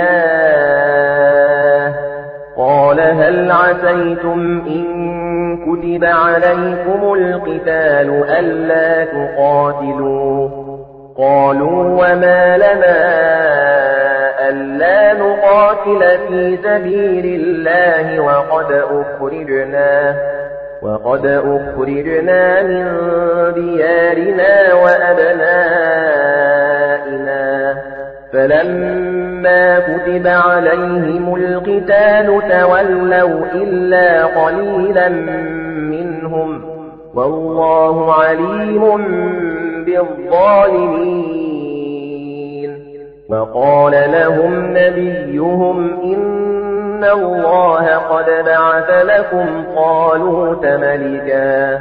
الله قال هل عسيتم إن كتب عليكم القتال ألا تقاتلوا قالوا وما لنا ألا نقاتل في سبيل الله وقد أخرجنا وقد أخرجنا من ديارنا وأبنائنا فلما كتب عليهم القتال تولوا إلا قليلا منهم والله عليم بالظالمين وقال لهم نبيهم إن الله قد بعث لكم طالوت ملكا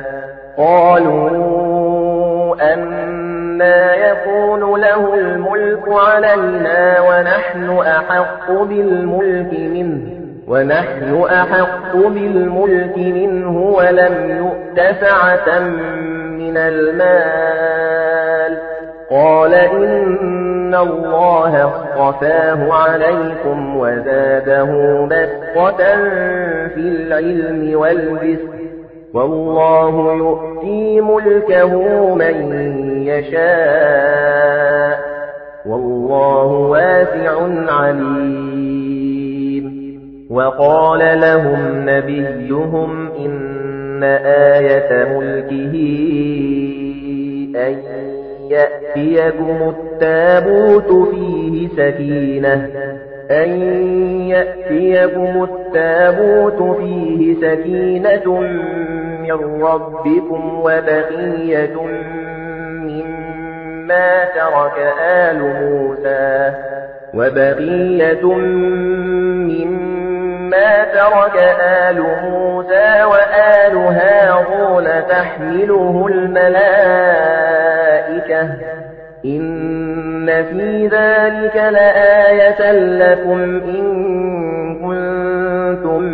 قالوا أنى يكون له الملك علينا ونحن أحق بالملك منه ونحن أحق بالملك منه ولم يؤت سعة من المال قال إن الله اصطفاه عليكم وزاده بسطة في العلم والجسم والله يؤتي ملكه من يشاء والله واسع عليم وقال لهم نبيهم إن آية ملكه أن يأتيكم التابوت فيه سكينة أن يأتيكم التابوت فيه سكينة من ربكم وبقية مما ترك آل موسى وبقية مما ترك آل موسى وآل هارون تحمله الملائكة إن في ذلك لآية لكم إن كنتم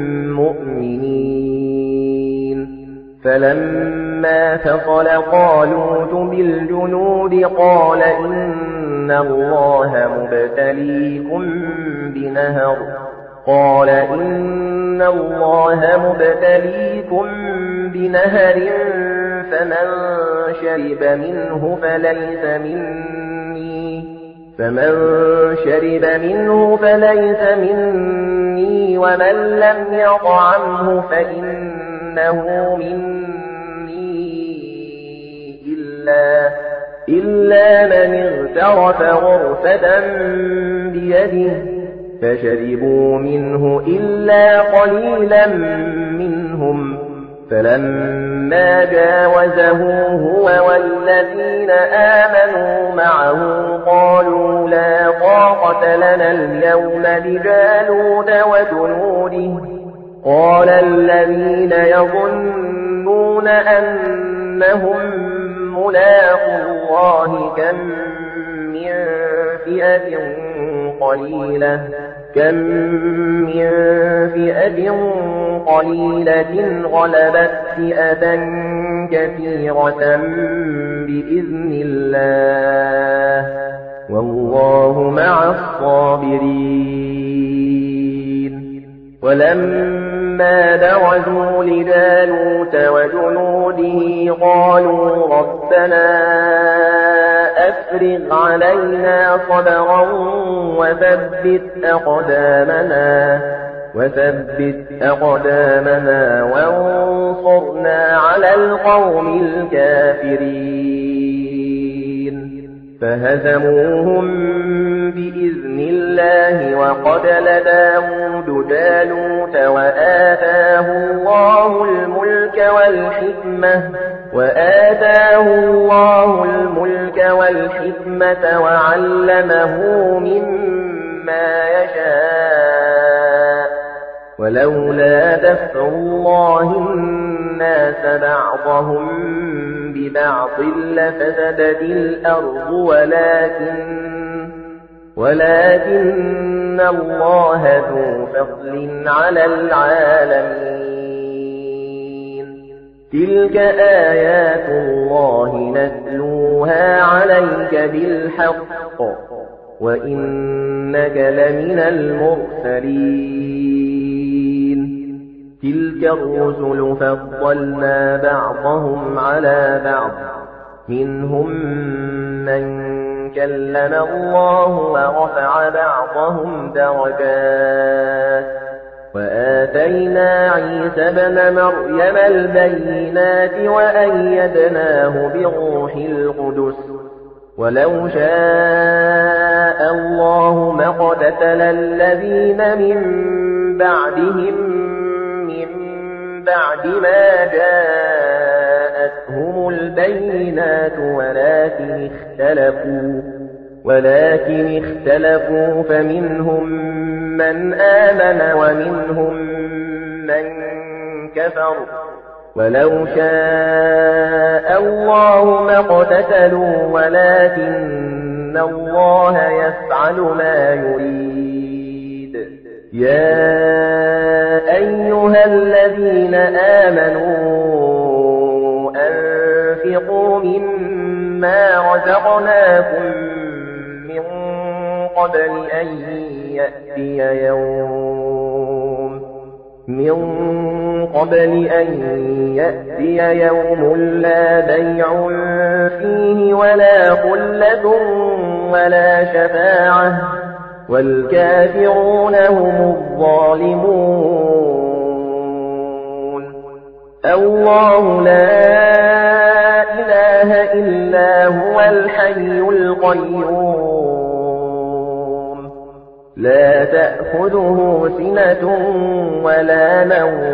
مؤمنين فلما فصل طالوت بالجنود قال إن الله مبتليكم بنهر قال إن الله مبتليكم بنهر فمن شرب منه فليس مني فمن شرب منه فليس مني ومن لم يطعمه فإنه مني إلا إلا من اغترف غرفة بيده فشربوا منه إلا قليلا منهم فلما جاوزه هو والذين آمنوا معه قالوا لا طاقة لنا اليوم بجالوت وجنوده قال الذين يظنون أنهم ملاقو الله كم من فئة قليلة كم من فئة قليلة غلبت فئة كثيرة بإذن الله والله مع الصابرين ولما برزوا لجالوت وجنوده قالوا ربنا أفرغ علينا صبرا وثبت أقدامنا وثبت أقدامنا وانصرنا على القوم الكافرين فهزموهم بإذن الله وقتل داود جالوت وآتاه الله الملك والحكمة وآتاه الله الملك والحكمة وعلمه مما يشاء ولولا دفع الله الناس بعضهم ببعض لفسدت الأرض ولكن ولكن الله ذو فضل على العالمين تلك آيات الله نتلوها عليك بالحق وإنك لمن المرسلين تلك الرسل فضلنا بعضهم على بعض منهم من كلم الله ورفع بعضهم درجات وآتينا عيسى ابن مريم البينات وأيدناه بروح القدس ولو شاء الله ما اقتتل الذين من بعدهم من بعد ما جاءتهم البينات ولكن اختلفوا ولكن اختلفوا فمنهم من آمن ومنهم من كفر ولو شاء الله ما اقتتلوا ولكن الله يفعل ما يريد يا أيها الذين آمنوا أنفقوا مما رزقناكم من قبل أن يأتي يوم من قبل أن يأتي يوم لا بيع فيه ولا خلة ولا شفاعة والكافرون هم الظالمون. الله لا إله إلا هو الحي القيوم لا تأخذه سنة ولا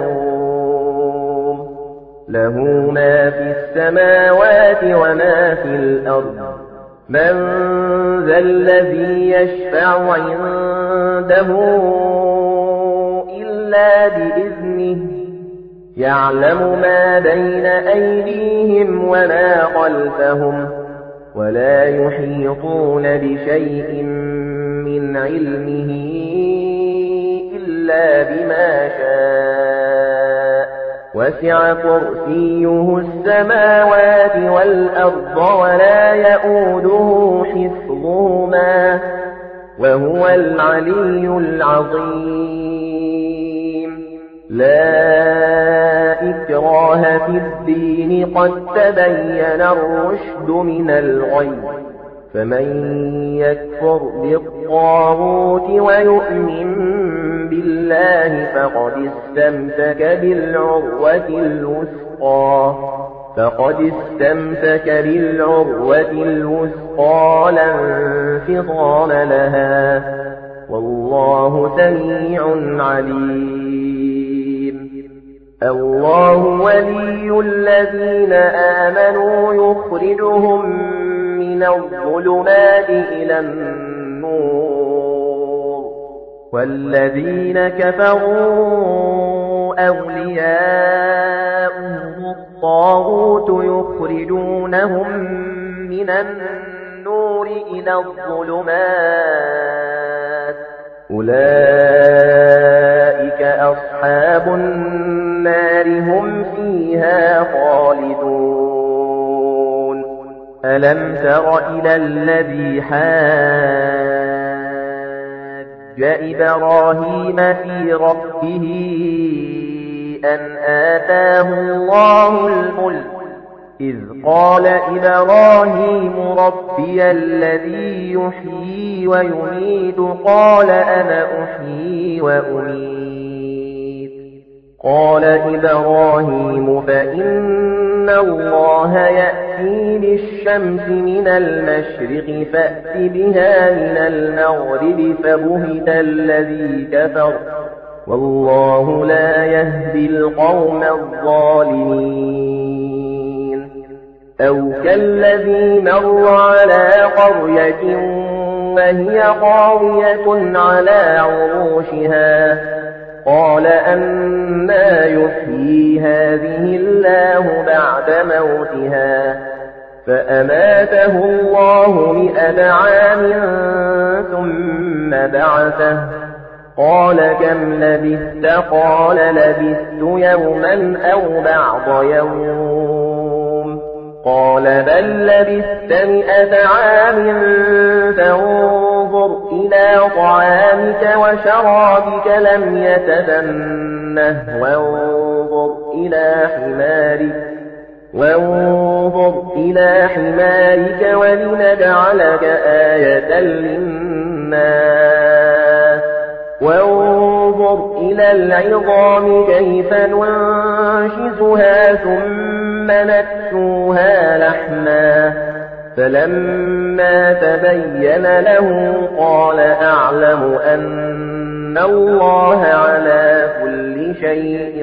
نوم له ما في السماوات وما في الأرض من ذا الذي يشفع عنده إلا بإذنه يعلم ما بين أيديهم وما خلفهم ولا يحيطون بشيء من علمه إلا بما شاء وسع كرسيه السماوات والأرض ولا يؤوده حفظهما وهو العلي العظيم. لا إكراه في الدين قد تبين الرشد من الغي فمن يكفر بالطاغوت ويؤمن بالله فقد استمسك بالعروة الوثقى فقد استمسك بالعروة الوثقى لا انفصام لها والله سميع عليم. الله ولي الذين آمنوا يخرجهم من الظلمات إلى النور والذين كفروا أولياؤهم الطاغوت يخرجونهم من النور إلى الظلمات أولئك أصحاب النار هم فيها خالدون. ألم تر إلى الذي حاج إبراهيم في ربه أن آتاه الله الملك إذ قال إبراهيم ربي الذي يحيي ويميت قال أنا أحيي وأميت قال إبراهيم فإن الله يأتي بالشمس من المشرق فأت بها من المغرب فبهت الذي كفر والله لا يهدي القوم الظالمين. أو كالذي مر على قرية وهي خاوية على عروشها قال أنى يحيي هذه الله بعد موتها فأماته الله مئة عام ثم بعثه قال كم لبثت قال لبثت يوما أو بعض يوم قال بل لبثت مئة عام فانظر إلى طعامك وشرابك لم يتسنه وانظر إلى حمارك وانظر إلى حمارك ولنجعلك آية للناس وانظر إلى العظام كيف ننشزها ثم نكسوها لحما فلما تبين له قال أعلم أن الله على كل شيء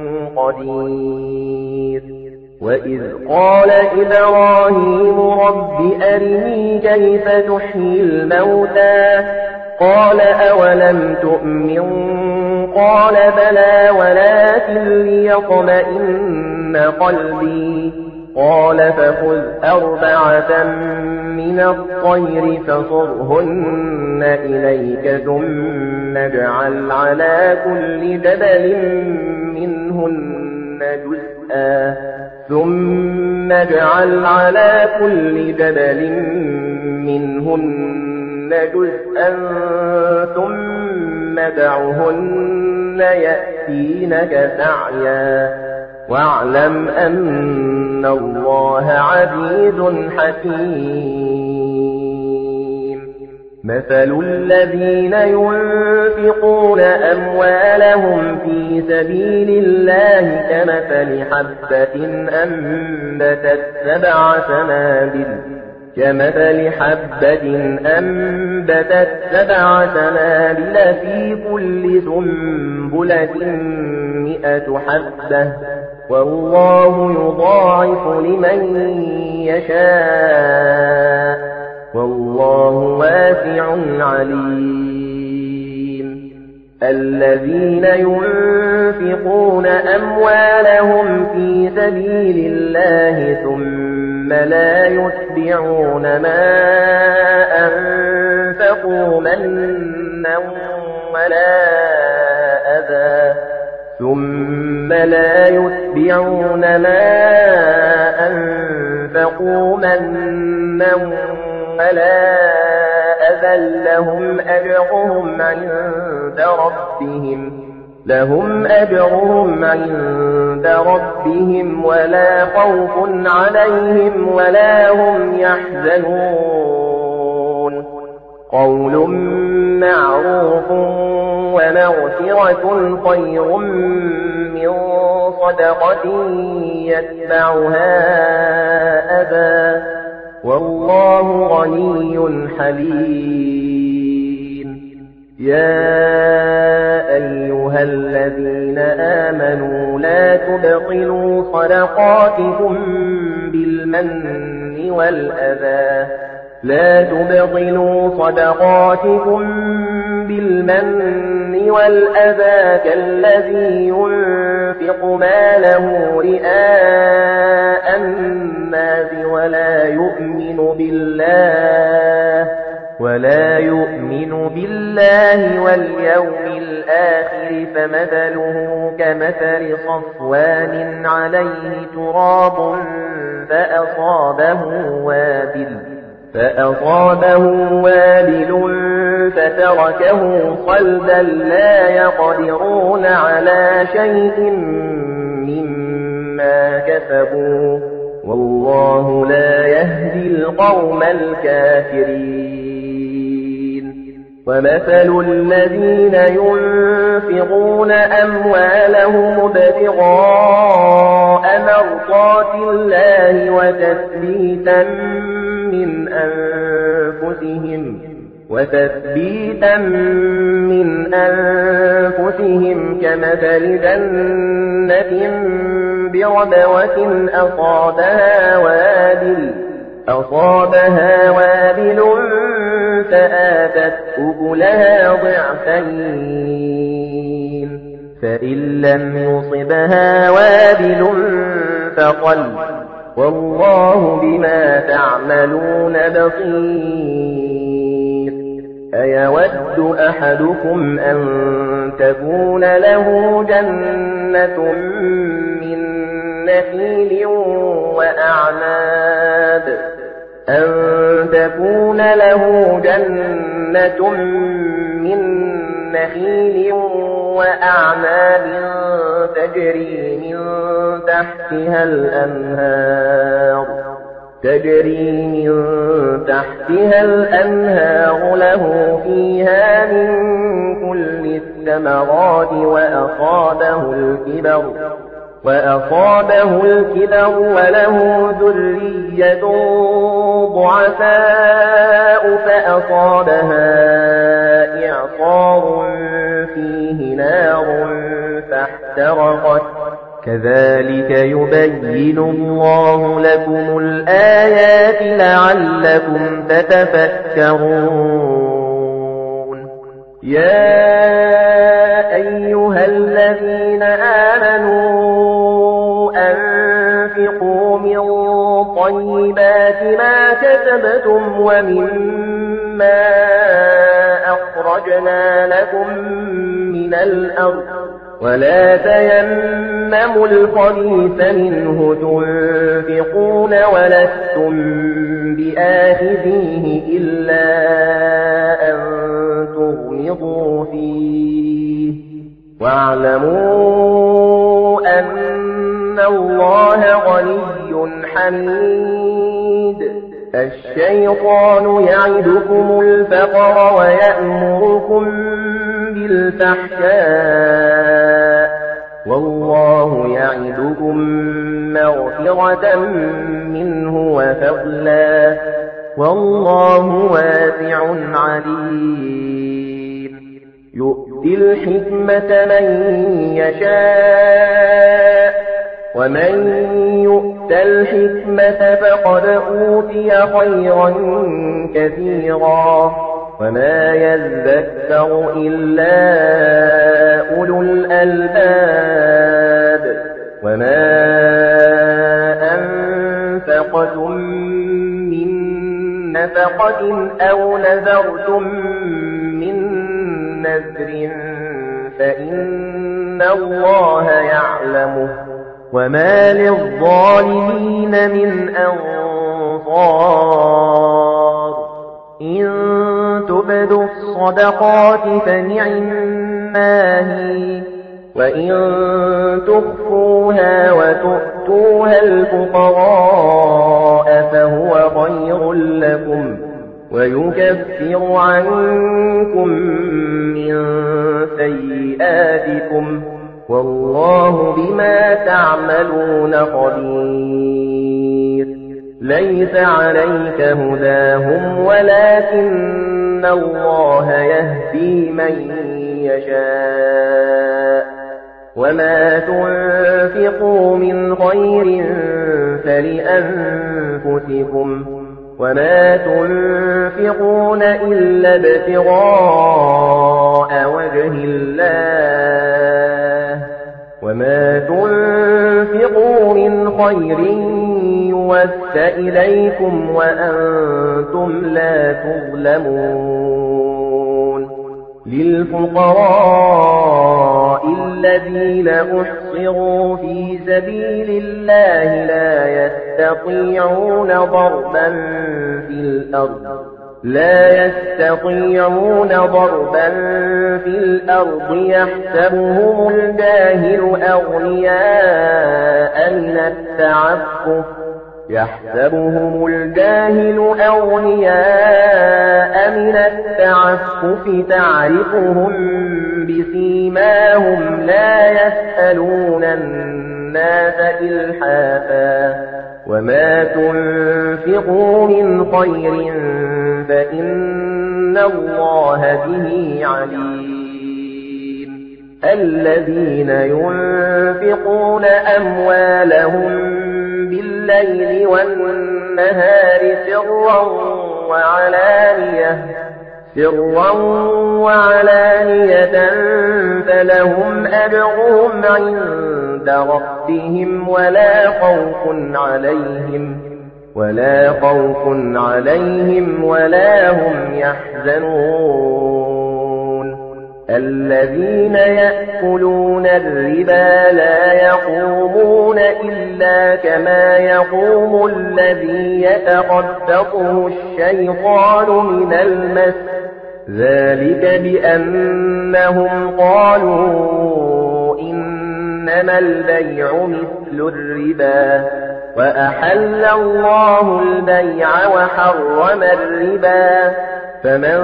قدير. وإذ قال إبراهيم رب أرني كيف تحيي الموتى قال أولم تؤمن قال بلى ولكن ليطمئن قلبي قال فخذ أربعة من الطير فصرهن إليك ثم اجعل على كل جبل منهن جزءا ثم اجعل على كل جبل منهن جزءا ثم دعهن يأتينك سعيا واعلم أن الله عزيز حكيم. مثل الذين ينفقون أموالهم في سبيل الله كمثل حبة أنبتت سبع سنابل كمثل حبة أنبتت سبع سنابل في كل سنبلة مئة حبة والله يضاعف لمن يشاء والله واسع عليم. الذين ينفقون أموالهم في سبيل الله ثم لا يتبعون ما أنفقوا منا ولا أذى ثم لا يتبعون ما أنفقوا منا ولا أذى لهم أجرهم عند ربهم لهم أجرهم عند ربهم ولا خوف عليهم ولا هم يحزنون. قول معروف ومغفرة خير من صدقة يتبعها أذى والله غني حليم. يا أيها الذين آمنوا لا تبطلوا صدقاتكم بالمن والأذى لا تبطلوا صدقاتكم بالمن والأذى كالذي ينفق ماله رئاء الناس ولا يؤمن بالله ولا يؤمن بالله واليوم الآخر فمثله كمثل صفوان عليه تراب فأصابه وابل فأصابه وابل فتركه صلدا لا يقدرون على شيء مما كسبوا والله لا يهدي القوم الكافرين. ومثل الذين ينفقون أموالهم ابتغاء مرضات الله وتثبيتا من أنفسهم وتثبيتا من أنفسهم كمثل جنة بربوة أصابها وابل أصابها وابل فآتت أكلها ضعفين فإن لم يصبها وابل فقل والله بما تعملون بصير. أيود أحدكم أن تكون له جنة من نخيل وأعناب أن تكون له جنة من نخيل وأعناب تجري من تحتها الأنهار تجري من تحتها الأنهار له فيها من كل الثمرات وأصابه الكبر وأصابه الكبر وله ذرية ضعفاء فأصابها إعصار فيه نار فاحترقت كذلك يبين الله لكم الآيات لعلكم تتفكرون. يا أيها الذين آمنوا أنفقوا من طيبات ما كسبتم ومما أخرجنا لكم من الأرض ولا تيمموا الخبيث منه تنفقون ولستم بآخذيه إلا أن تغمضوا فيه واعلموا أن الله غني حميد. الشيطان يعدكم الفقر ويأمركم بالفحشاء والله يعدكم مغفرة منه وفضلا والله واسع عليم يؤتي الحكمة من يشاء ومن يؤت الحكمة فقد أوتي خيرا كثيرا وما يذكر إلا أولو الألباب وما أنفقتم من نفقة أو نذرتم من نذر فإن الله يعلمه وما للظالمين من أنصار إن تبدوا الصدقات فنعما هي وإن تخفوها وتؤتوها الفقراء فهو خير لكم ويكفر عنكم من سيئاتكم والله بما تعملون خبير ليس عليك هداهم ولكن الله يهدي من يشاء وما تنفقوا من خير فلأنفسكم وما تنفقون إلا ابتغاء وجه الله وما تنفقوا من خير يوفى إليكم وأنتم لا تظلمون للفقراء الذين أحصروا في سبيل الله لا يستطيعون ضربا في الأرض لا يستطيعون ضربا في الأرض يحسبهم الجاهل أغنياء من التعفف يحسبهم الجاهل أغنياء من التعفف تعرفهم بسيماهم لا يسألون الناس إلحافا وما تنفقوا من خير فإن الله به عليم الذين ينفقون أموالهم بالليل والنهار سرا وعلانية سرا وعلانية فلهم أجرهم عند ربهم ولا خوف عليهم ولا خوف عليهم ولا هم يحزنون الذين يأكلون الربا لا يقومون إلا كما يقوم الذي يتخبطه الشيطان من المس ذلك بأنهم قالوا إنما البيع مثل الربا وأحل الله البيع وحرم الربا فمن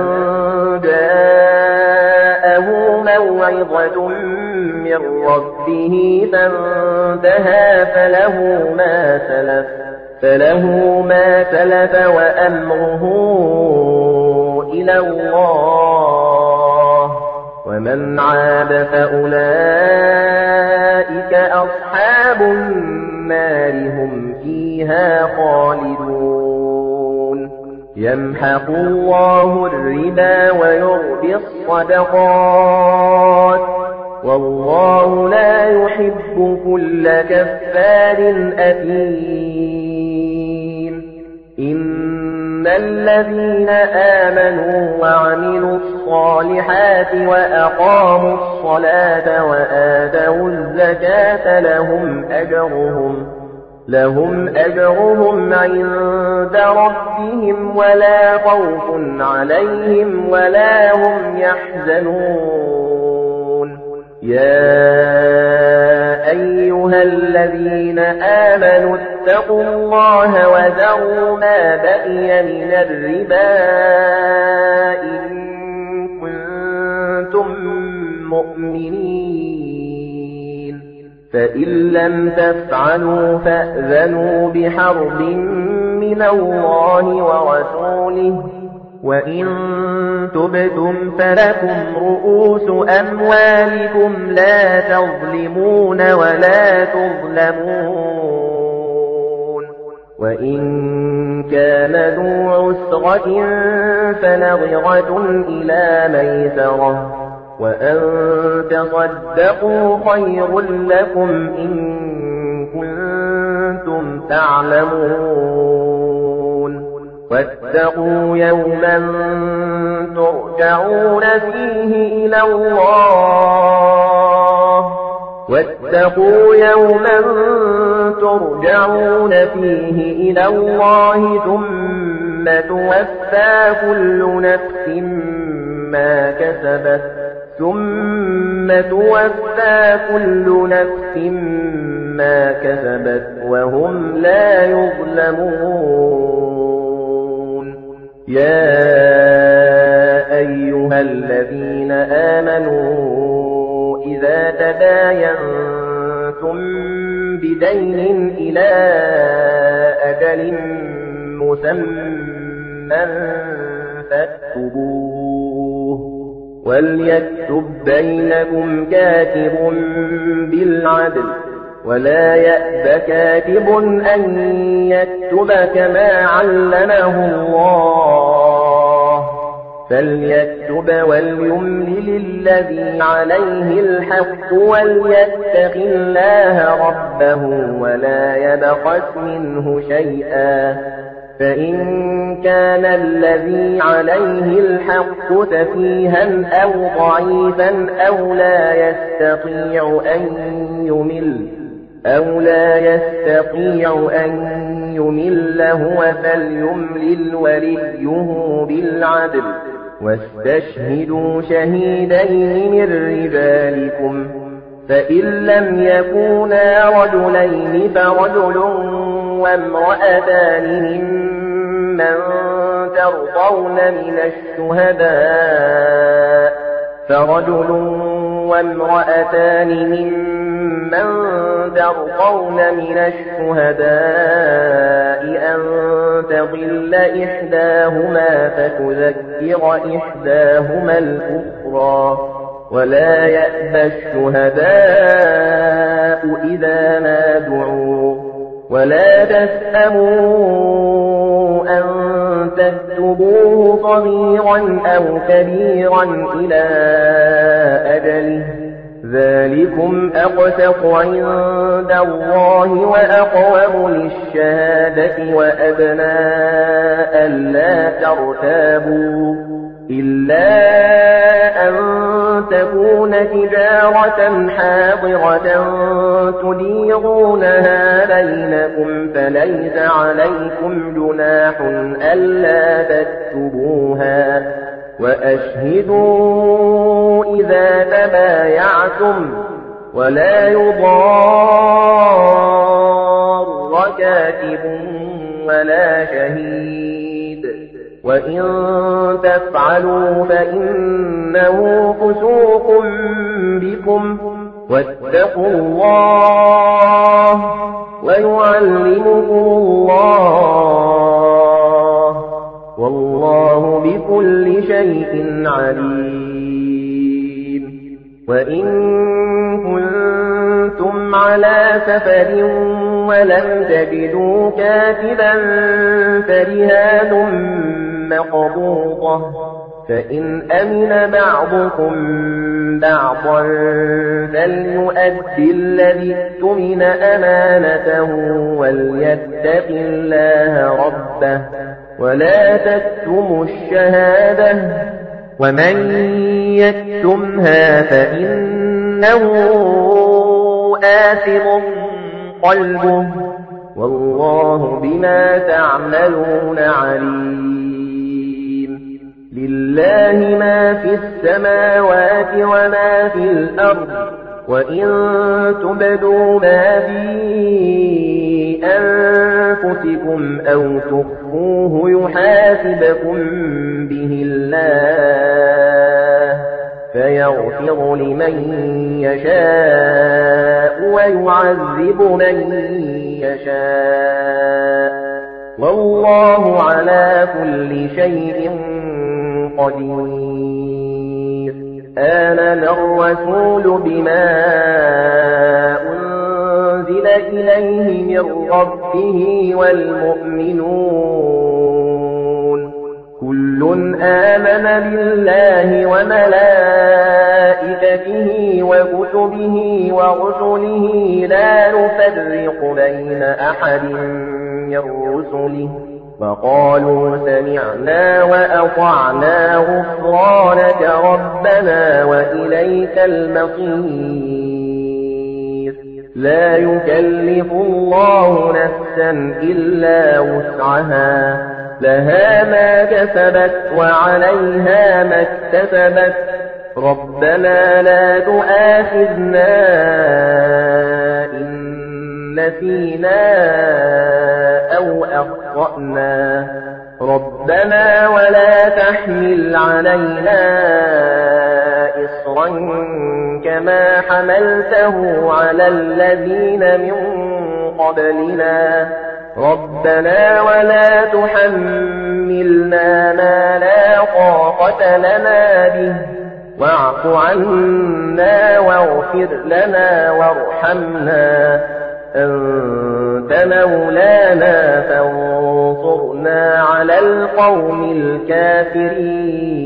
جاءه موعظة من ربه فانتهى فله ما سلف فله ما سلف وأمره إلى الله ومن عاد فأولئك أصحاب النار هم فيها خالدون يمحق الله الربا ويربي الصدقات والله لا يحب كل كفار أثيم إن الذين آمنوا وعملوا الصالحات وأقاموا الصلاة وآتوا الزكاة لهم أجرهم لهم أجرهم عند ربهم ولا خوف عليهم ولا هم يحزنون يا أيها الذين آمنوا واتقوا الله وذروا ما بقي من الربا إن كنتم مؤمنين فإن لم تفعلوا فأذنوا بحرب من الله ورسوله وإن تبتم فلكم رؤوس أموالكم لا تظلمون ولا تظلمون وإن كان ذو عسرة فنظرة إلى ميسرة وأن تصدقوا خير لكم إن كنتم تعلمون واتقوا يوما ترجعون فيه إلى الله واتقوا يوما ترجعون فيه إلى الله ثم توفى كل نفس ما كسبت ثم توفى كل نفس ما كسبت وهم لا يظلمون يا أيها الذين آمنوا إذا تداينتم بدين إلى أجل مسمى فاكتبوه وليكتب بينكم كاتب بالعدل ولا يأب كاتب أن يكتب كما علمه الله فليكتب وليملل الذي عليه الحق وليتق الله ربه ولا يبخس منه شيئا فإن كان الذي عليه الحق سفيها أو ضعيفا أو لا يستطيع أن يمل أو لا يستطيع أن يمل هو فليملل وليه بالعدل واستشهدوا شهيدين من رجالكم فإن لم يكونا رجلين فرجل وامرأتان ممن ترضون من الشهداء فرجل وامرأتان ممن ترضون من الشهداء أن تضل إحداهما فتذكر إحداهما الأخرى ولا يأبى الشهداء إذا ما دعوا ولا تسأموا أن تكتبوه صغيرا أو كبيرا إلى أجله ذلكم أقسط عند الله وأقوم للشهادة وأدنى ألا ترتابوا إلا أن تكون تجارة حاضرة تديرونها بينكم فليس عليكم جناح ألا تكتبوها وأشهدوا إذا تبايعتم ولا يضار كاتب ولا شهيد وإن تفعلوا فإنه فسوق بكم واتقوا الله ويعلمكم الله والله بكل شيء عليم وإن كنتم على سفر ولم تجدوا كاتبا فرهان مقبوضة فإن أمن بعضكم بعضا فليؤدي الذي اؤتمن أمانته وليتق الله ربه ولا تكتموا الشهادة ومن يكتمها فإنه آثم قلبه والله بما تعملون عليم لله ما في السماوات وما في الأرض وإن تبدوا ما في أنفسكم أو تخفوه يحاسبكم به الله فيغفر لمن يشاء ويعذب من يشاء والله على كل شيء قدير. آمن الرسول بما أنزل إليه من ربه والمؤمنون كل آمن بالله وملائكته وكتبه ورسله لا نفرق بين أحد من رسله وقالوا سمعنا وأطعنا غفرانك ربنا وإليك المصير. لا يكلف الله نفسا إلا وسعها لها ما كسبت وعليها ما اكتسبت ربنا لا تؤاخذنا إن نسينا أو أخطأنا ربنا ولا تحمل علينا إصرا كما حملته على الذين من قبلنا ربنا ولا تحملنا ما لا طاقة لنا به واعف عنا واغفر لنا وارحمنا أنت مولانا فانصرنا على القوم الكافرين.